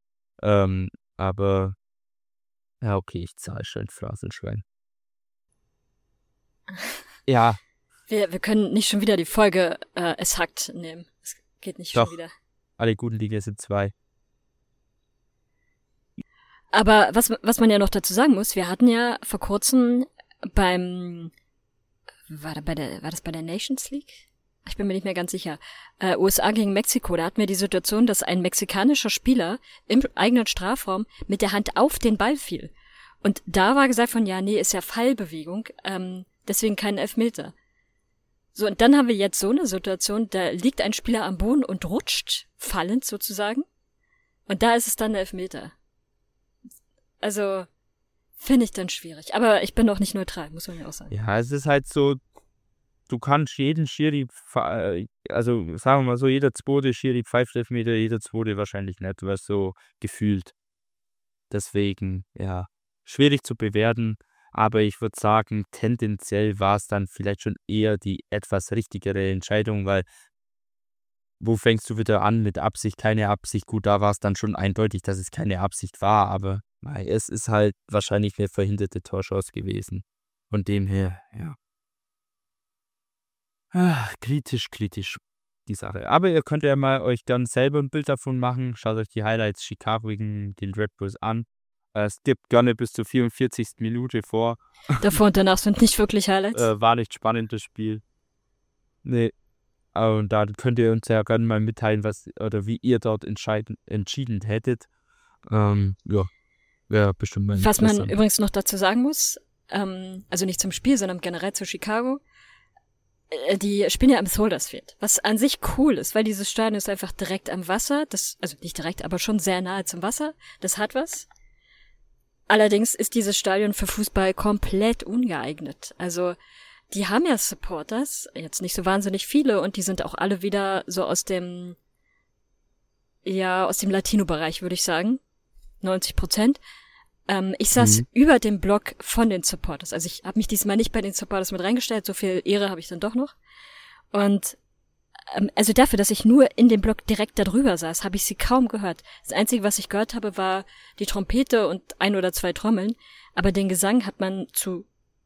Aber ja, okay, ich zahle schon Phrasenschwein. Ja. Wir können nicht schon wieder die Folge Es hackt nehmen. Es geht nicht Doch. schon wieder. Alle guten Dinge sind 2. Aber was man ja noch dazu sagen muss, wir hatten ja vor kurzem war das bei der Nations League? Ich bin mir nicht mehr ganz sicher. USA gegen Mexiko, da hatten wir die Situation, dass ein mexikanischer Spieler im eigenen Strafraum mit der Hand auf den Ball fiel. Und da war gesagt von, ja, nee, ist ja Fallbewegung, deswegen kein Elfmeter. So, und dann haben wir jetzt so eine Situation, da liegt ein Spieler am Boden und rutscht, fallend sozusagen. Und da ist es dann 11 Meter. Also, finde ich dann schwierig. Aber ich bin auch nicht neutral, muss man ja auch sagen. Ja, es ist halt so, du kannst jeden Schiri, also sagen wir mal so, jeder zweite Schiri pfeift 11 Meter, jeder zweite wahrscheinlich nicht, was so gefühlt. Deswegen, ja, schwierig zu bewerten. Aber ich würde sagen, tendenziell war es dann vielleicht schon eher die etwas richtigere Entscheidung, weil wo fängst du wieder an mit Absicht, keine Absicht? Gut, da war es dann schon eindeutig, dass es keine Absicht war, aber es ist halt wahrscheinlich eine verhinderte Torchance gewesen. Von dem her, ja. Kritisch, die Sache. Aber ihr könnt ja mal euch dann selber ein Bild davon machen. Schaut euch die Highlights Chicago gegen den Red Bulls an. Es gibt gerne bis zur 44. Minute vor. Davor und danach sind nicht wirklich Highlights. War nicht spannend, das Spiel. Nee. Und da könnt ihr uns ja gerne mal mitteilen, wie ihr dort entschieden hättet. Ja, wäre bestimmt mal Was man interessant. übrigens noch dazu sagen muss, also nicht zum Spiel, sondern generell zu Chicago, die spielen ja am Soldiers Field, was an sich cool ist, weil dieses Stadion ist einfach direkt am Wasser, also nicht direkt, aber schon sehr nahe zum Wasser, das hat was. Allerdings ist dieses Stadion für Fußball komplett ungeeignet. Also die haben ja Supporters, jetzt nicht so wahnsinnig viele, und die sind auch alle wieder so aus dem Latino-Bereich, würde ich sagen. 90%. Ich saß über dem Block von den Supporters. Also ich habe mich diesmal nicht bei den Supporters mit reingestellt, so viel Ehre habe ich dann doch noch. Und also dafür, dass ich nur in dem Block direkt da drüber saß, habe ich sie kaum gehört. Das Einzige, was ich gehört habe, war die Trompete und 1 oder 2 Trommeln. Aber den Gesang hat man zu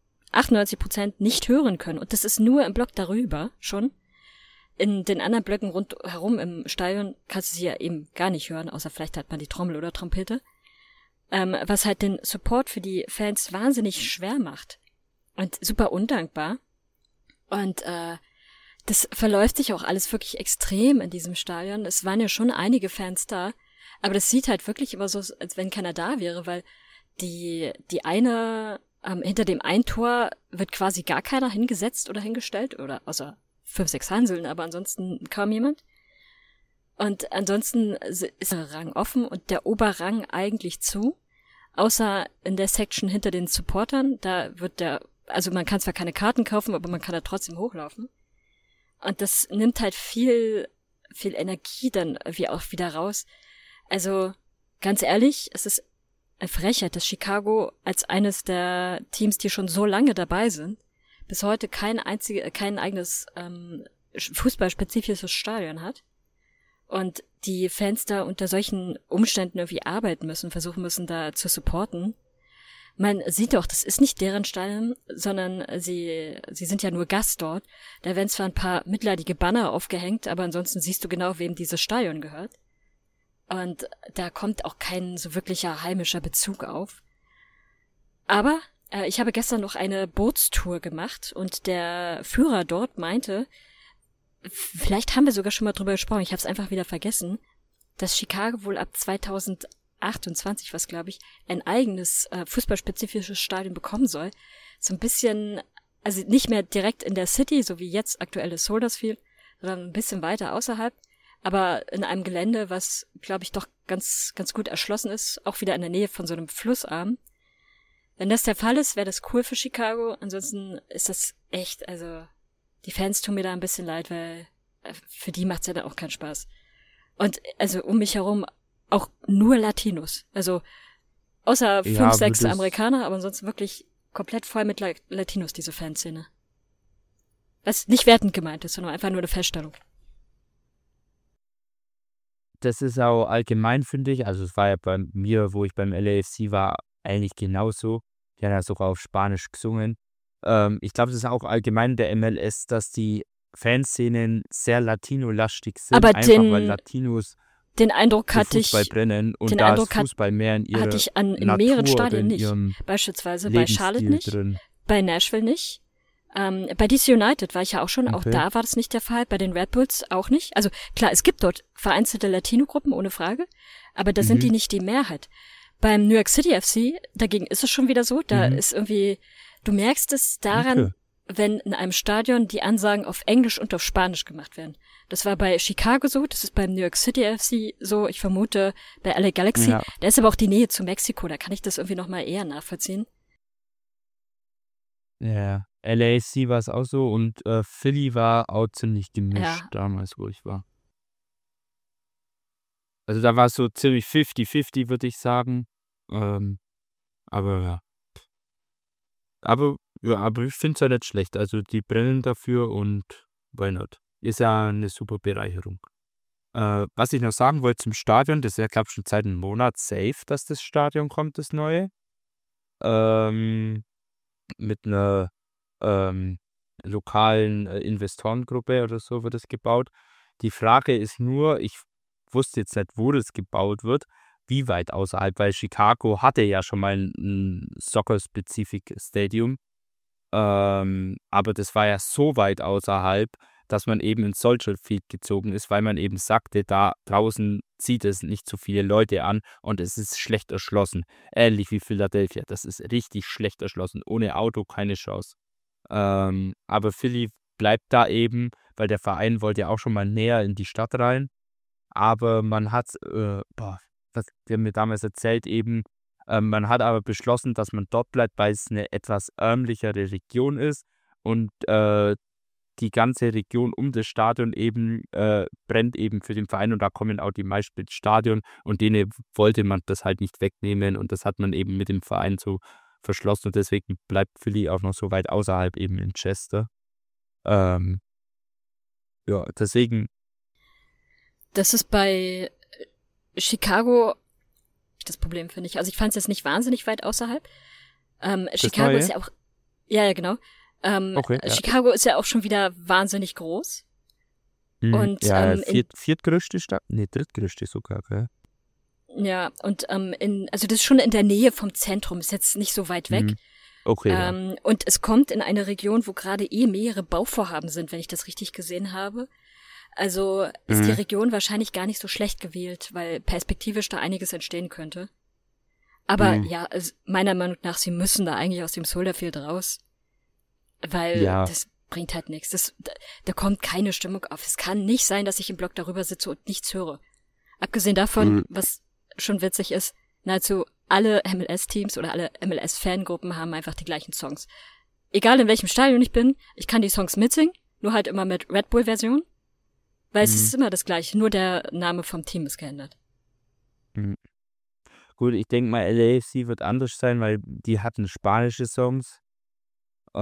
98% nicht hören können. Und das ist nur im Block darüber schon. In den anderen Blöcken rundherum im Stadion kannst du sie ja eben gar nicht hören, außer vielleicht hat man die Trommel oder Trompete. Was halt den Support für die Fans wahnsinnig schwer macht. Und super undankbar. Und das verläuft sich auch alles wirklich extrem in diesem Stadion. Es waren ja schon einige Fans da, aber das sieht halt wirklich immer so, als wenn keiner da wäre, weil die eine, hinter dem einen Tor wird quasi gar keiner hingesetzt oder hingestellt, oder außer 5, 6 Hanseln, aber ansonsten kaum jemand. Und ansonsten ist der Rang offen und der Oberrang eigentlich zu, außer in der Section hinter den Supportern, da wird also man kann zwar keine Karten kaufen, aber man kann da trotzdem hochlaufen. Und das nimmt halt viel Energie dann irgendwie auch wieder raus. Also, ganz ehrlich, es ist eine Frechheit, dass Chicago als eines der Teams, die schon so lange dabei sind, bis heute kein eigenes fußballspezifisches Stadion hat. Und die Fans da unter solchen Umständen irgendwie arbeiten müssen, versuchen müssen, da zu supporten. Man sieht doch, das ist nicht deren Stadion, sondern sie sind ja nur Gast dort. Da werden zwar ein paar mitleidige Banner aufgehängt, aber ansonsten siehst du genau, wem dieses Stadion gehört. Und da kommt auch kein so wirklicher heimischer Bezug auf. Aber ich habe gestern noch eine Bootstour gemacht und der Führer dort meinte, vielleicht haben wir sogar schon mal drüber gesprochen, ich habe es einfach wieder vergessen, dass Chicago wohl ab 2028, was glaube ich, ein eigenes fußballspezifisches Stadion bekommen soll. So ein bisschen, also nicht mehr direkt in der City, so wie jetzt aktuelles Soldiers Field, sondern ein bisschen weiter außerhalb, aber in einem Gelände, was glaube ich doch ganz gut erschlossen ist, auch wieder in der Nähe von so einem Flussarm. Wenn das der Fall ist, wäre das cool für Chicago, ansonsten ist das echt, also die Fans tun mir da ein bisschen leid, weil für die macht's ja dann auch keinen Spaß. Und also um mich herum auch nur Latinos. Also außer 5, 6 Amerikaner, aber ansonsten wirklich komplett voll mit Latinos, diese Fanszene. Was nicht wertend gemeint ist, sondern einfach nur eine Feststellung. Das ist auch allgemein, finde ich. Also es war ja bei mir, wo ich beim LAFC war, eigentlich genauso. Die haben ja sogar auf Spanisch gesungen. Ich glaube, das ist auch allgemein der MLS, dass die Fanszenen sehr Latino-lastig sind, aber einfach weil Latinos den Eindruck hatte ich, Fußball brennen und da ist Fußball mehr in ihrer hatte ich in Natur, mehreren Stadien in nicht. Beispielsweise bei Charlotte nicht, drin. Bei Nashville nicht. Bei DC United war ich ja auch schon, auch da war das nicht der Fall, bei den Red Bulls auch nicht. Also klar, es gibt dort vereinzelte Latino-Gruppen, ohne Frage, aber da sind die nicht die Mehrheit. Beim New York City FC, dagegen ist es schon wieder so, da ist irgendwie, du merkst es daran, wenn in einem Stadion die Ansagen auf Englisch und auf Spanisch gemacht werden. Das war bei Chicago so, das ist beim New York City FC so, ich vermute bei LA Galaxy. Ja. Da ist aber auch die Nähe zu Mexiko, da kann ich das irgendwie nochmal eher nachvollziehen. Ja, LAFC war es auch so und Philly war auch ziemlich gemischt Ja. damals, wo ich war. Also da war es so ziemlich 50-50, würde ich sagen. Aber ja. Aber ich finde es ja nicht schlecht. Also die brennen dafür und why not? Ist ja eine super Bereicherung. Was ich noch sagen wollte zum Stadion, das ist ja, glaube ich, schon seit einem Monat safe, dass das Stadion kommt, das neue. Mit einer lokalen Investorengruppe oder so wird es gebaut. Die Frage ist nur, ich wusste jetzt nicht, wo das gebaut wird, wie weit außerhalb, weil Chicago hatte ja schon mal ein Soccer-Specific Stadium. Aber das war ja so weit außerhalb, dass man eben ins Soldier Field gezogen ist, weil man eben sagte, da draußen zieht es nicht so viele Leute an und es ist schlecht erschlossen. Ähnlich wie Philadelphia. Das ist richtig schlecht erschlossen. Ohne Auto keine Chance. Aber Philly bleibt da eben, weil der Verein wollte ja auch schon mal näher in die Stadt rein. Aber man hat, was der mir damals erzählt, eben, man hat aber beschlossen, dass man dort bleibt, weil es eine etwas ärmlichere Region ist und die ganze Region um das Stadion eben brennt eben für den Verein und da kommen auch die meisten ins Stadion und denen wollte man das halt nicht wegnehmen und das hat man eben mit dem Verein so verschlossen und deswegen bleibt Philly auch noch so weit außerhalb eben in Chester. Ja, deswegen. Das ist bei Chicago das Problem, finde ich. Also ich fand es jetzt nicht wahnsinnig weit außerhalb. Chicago Neue? ist ja auch, ja, genau. Okay, ja. Chicago ist ja auch schon wieder wahnsinnig groß. Und ja, viertgrößte Stadt? Nee, drittgrößte sogar, gell? Ja, und also das ist schon in der Nähe vom Zentrum, ist jetzt nicht so weit weg. Okay. Ja. Und es kommt in eine Region, wo gerade mehrere Bauvorhaben sind, wenn ich das richtig gesehen habe. Also ist die Region wahrscheinlich gar nicht so schlecht gewählt, weil perspektivisch da einiges entstehen könnte. Aber ja, also meiner Meinung nach, sie müssen da eigentlich aus dem Soldier Field raus. Weil das bringt halt nichts. Da kommt keine Stimmung auf. Es kann nicht sein, dass ich im Block darüber sitze und nichts höre. Abgesehen davon, was schon witzig ist, nahezu alle MLS-Teams oder alle MLS-Fangruppen haben einfach die gleichen Songs. Egal in welchem Stadion ich bin, ich kann die Songs mitsingen, nur halt immer mit Red Bull-Version. Weil es ist immer das Gleiche, nur der Name vom Team ist geändert. Gut, ich denke mal, LAFC wird anders sein, weil die hatten spanische Songs. Das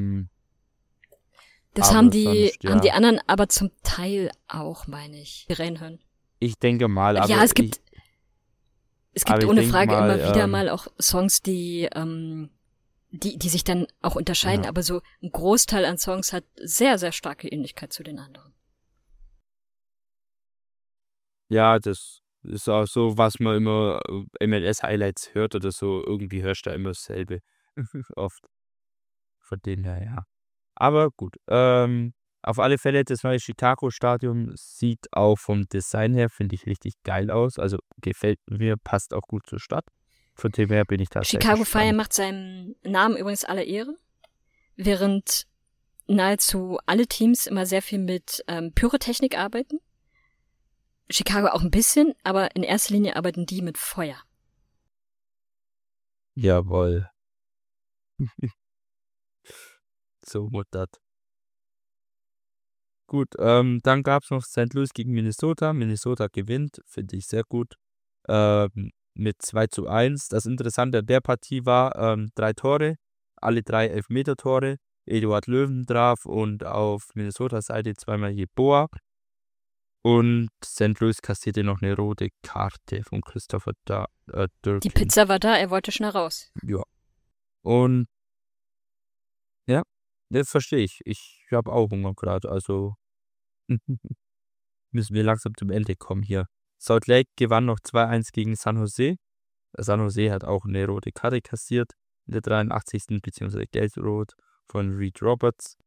haben die sonst, anderen aber zum Teil auch, meine ich, reinhören. Ich denke mal, aber ja, es gibt ohne Frage mal, immer wieder mal auch Songs, die sich dann auch unterscheiden, aber so ein Großteil an Songs hat sehr, sehr starke Ähnlichkeit zu den anderen. Ja, das ist auch so, was man immer MLS-Highlights hört oder so. Irgendwie hörst du da immer dasselbe. Oft. Von denen her, ja. Aber gut. Auf alle Fälle, das neue Chicago-Stadion sieht auch vom Design her, finde ich, richtig geil aus. Also gefällt mir, passt auch gut zur Stadt. Von dem her bin ich da sehr Chicago gespannt. Fire macht seinem Namen übrigens alle Ehre, während nahezu alle Teams immer sehr viel mit Pyrotechnik arbeiten. Chicago auch ein bisschen, aber in erster Linie arbeiten die mit Feuer. Jawohl. So muttert. Gut, dann gab es noch St. Louis gegen Minnesota. Minnesota gewinnt, finde ich sehr gut. Mit 2:1. Das Interessante an der Partie war 3 Tore, alle 3 Elfmeter-Tore. Eduard Löwen traf und auf Minnesota-Seite zweimal Jeboa. Und St. Louis kassierte noch eine rote Karte von Christopher Durkin. Die Pizza war da, er wollte schnell raus. Ja. Und ja, das verstehe ich. Ich habe auch Hunger gerade, also müssen wir langsam zum Ende kommen hier. Salt Lake gewann noch 2:1 gegen San Jose. San Jose hat auch eine rote Karte kassiert in der 83. bzw. gelb-rot von Reed Roberts.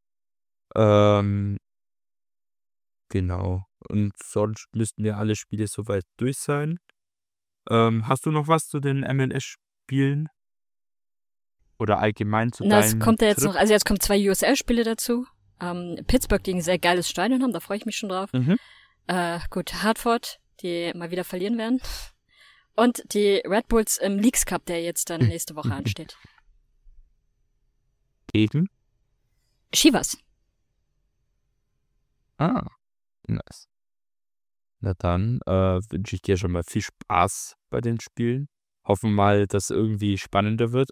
Genau. Und sonst müssten ja alle Spiele soweit durch sein. Hast du noch was zu den MLS-Spielen? oder allgemein zu Na, es deinem kommt ja jetzt Trip? noch, also jetzt kommen 2 USL-Spiele dazu. Pittsburgh, die ein sehr geiles Stadion haben, da freue ich mich schon drauf. Gut, Hartford, die mal wieder verlieren werden. Und die Red Bulls im Leagues Cup, der jetzt dann nächste Woche ansteht. Gegen? Chivas. Ah, nice. Na dann wünsche ich dir schon mal viel Spaß bei den Spielen. Hoffen mal, dass irgendwie spannender wird.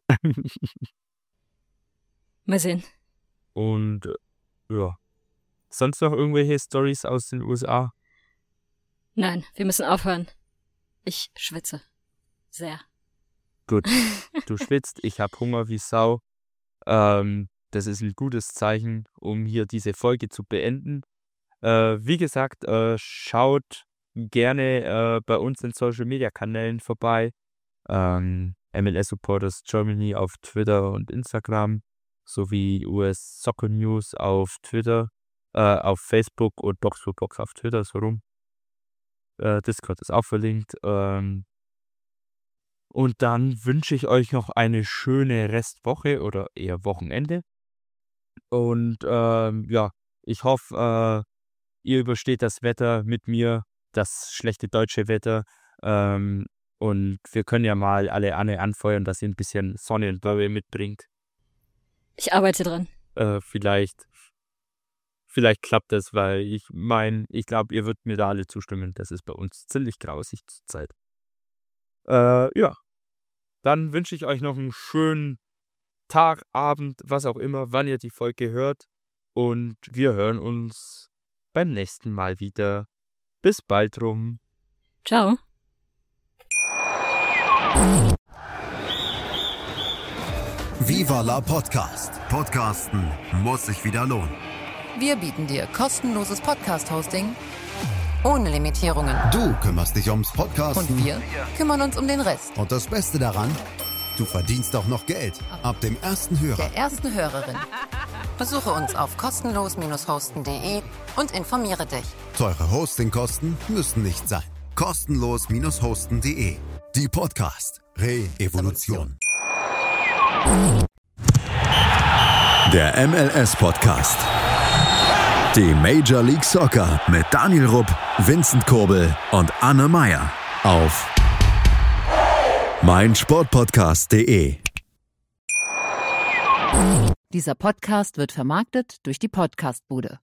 Mal sehen. Und ja. Sonst noch irgendwelche Stories aus den USA? Nein, wir müssen aufhören. Ich schwitze. Sehr. Gut, du schwitzt, ich habe Hunger wie Sau. Das ist ein gutes Zeichen, um hier diese Folge zu beenden. Wie gesagt, schaut gerne bei uns in Social-Media-Kanälen vorbei. MLS Supporters Germany auf Twitter und Instagram, sowie US Soccer News auf Twitter, auf Facebook und Box for Box auf Twitter, so rum. Discord ist auch verlinkt. Und dann wünsche ich euch noch eine schöne Restwoche oder eher Wochenende. Und ja, ich hoffe, ihr übersteht das Wetter mit mir, das schlechte deutsche Wetter. Und wir können ja mal alle anfeuern, dass ihr ein bisschen Sonne und Wärme mitbringt. Ich arbeite dran. Vielleicht klappt das, weil ich glaube, ihr würdet mir da alle zustimmen. Das ist bei uns ziemlich grausig zur Zeit. Ja, dann wünsche ich euch noch einen schönen Tag, Abend, was auch immer, wann ihr die Folge hört. Und wir hören uns beim nächsten Mal wieder. Bis bald rum. Ciao. Viva la Podcast. Podcasten muss sich wieder lohnen. Wir bieten dir kostenloses Podcast-Hosting ohne Limitierungen. Du kümmerst dich ums Podcasten. Und wir kümmern uns um den Rest. Und das Beste daran, du verdienst auch noch Geld. Ab dem ersten Hörer. Der ersten Hörerin. Besuche uns auf kostenlos-hosten.de und informiere dich. Teure Hostingkosten müssen nicht sein. Kostenlos-hosten.de. Die Podcast Re-Evolution. Der MLS-Podcast. Die Major League Soccer mit Daniel Rupp, Vincent Kurbel und Anne Meyer auf meinsportpodcast.de. Dieser Podcast wird vermarktet durch die Podcastbude.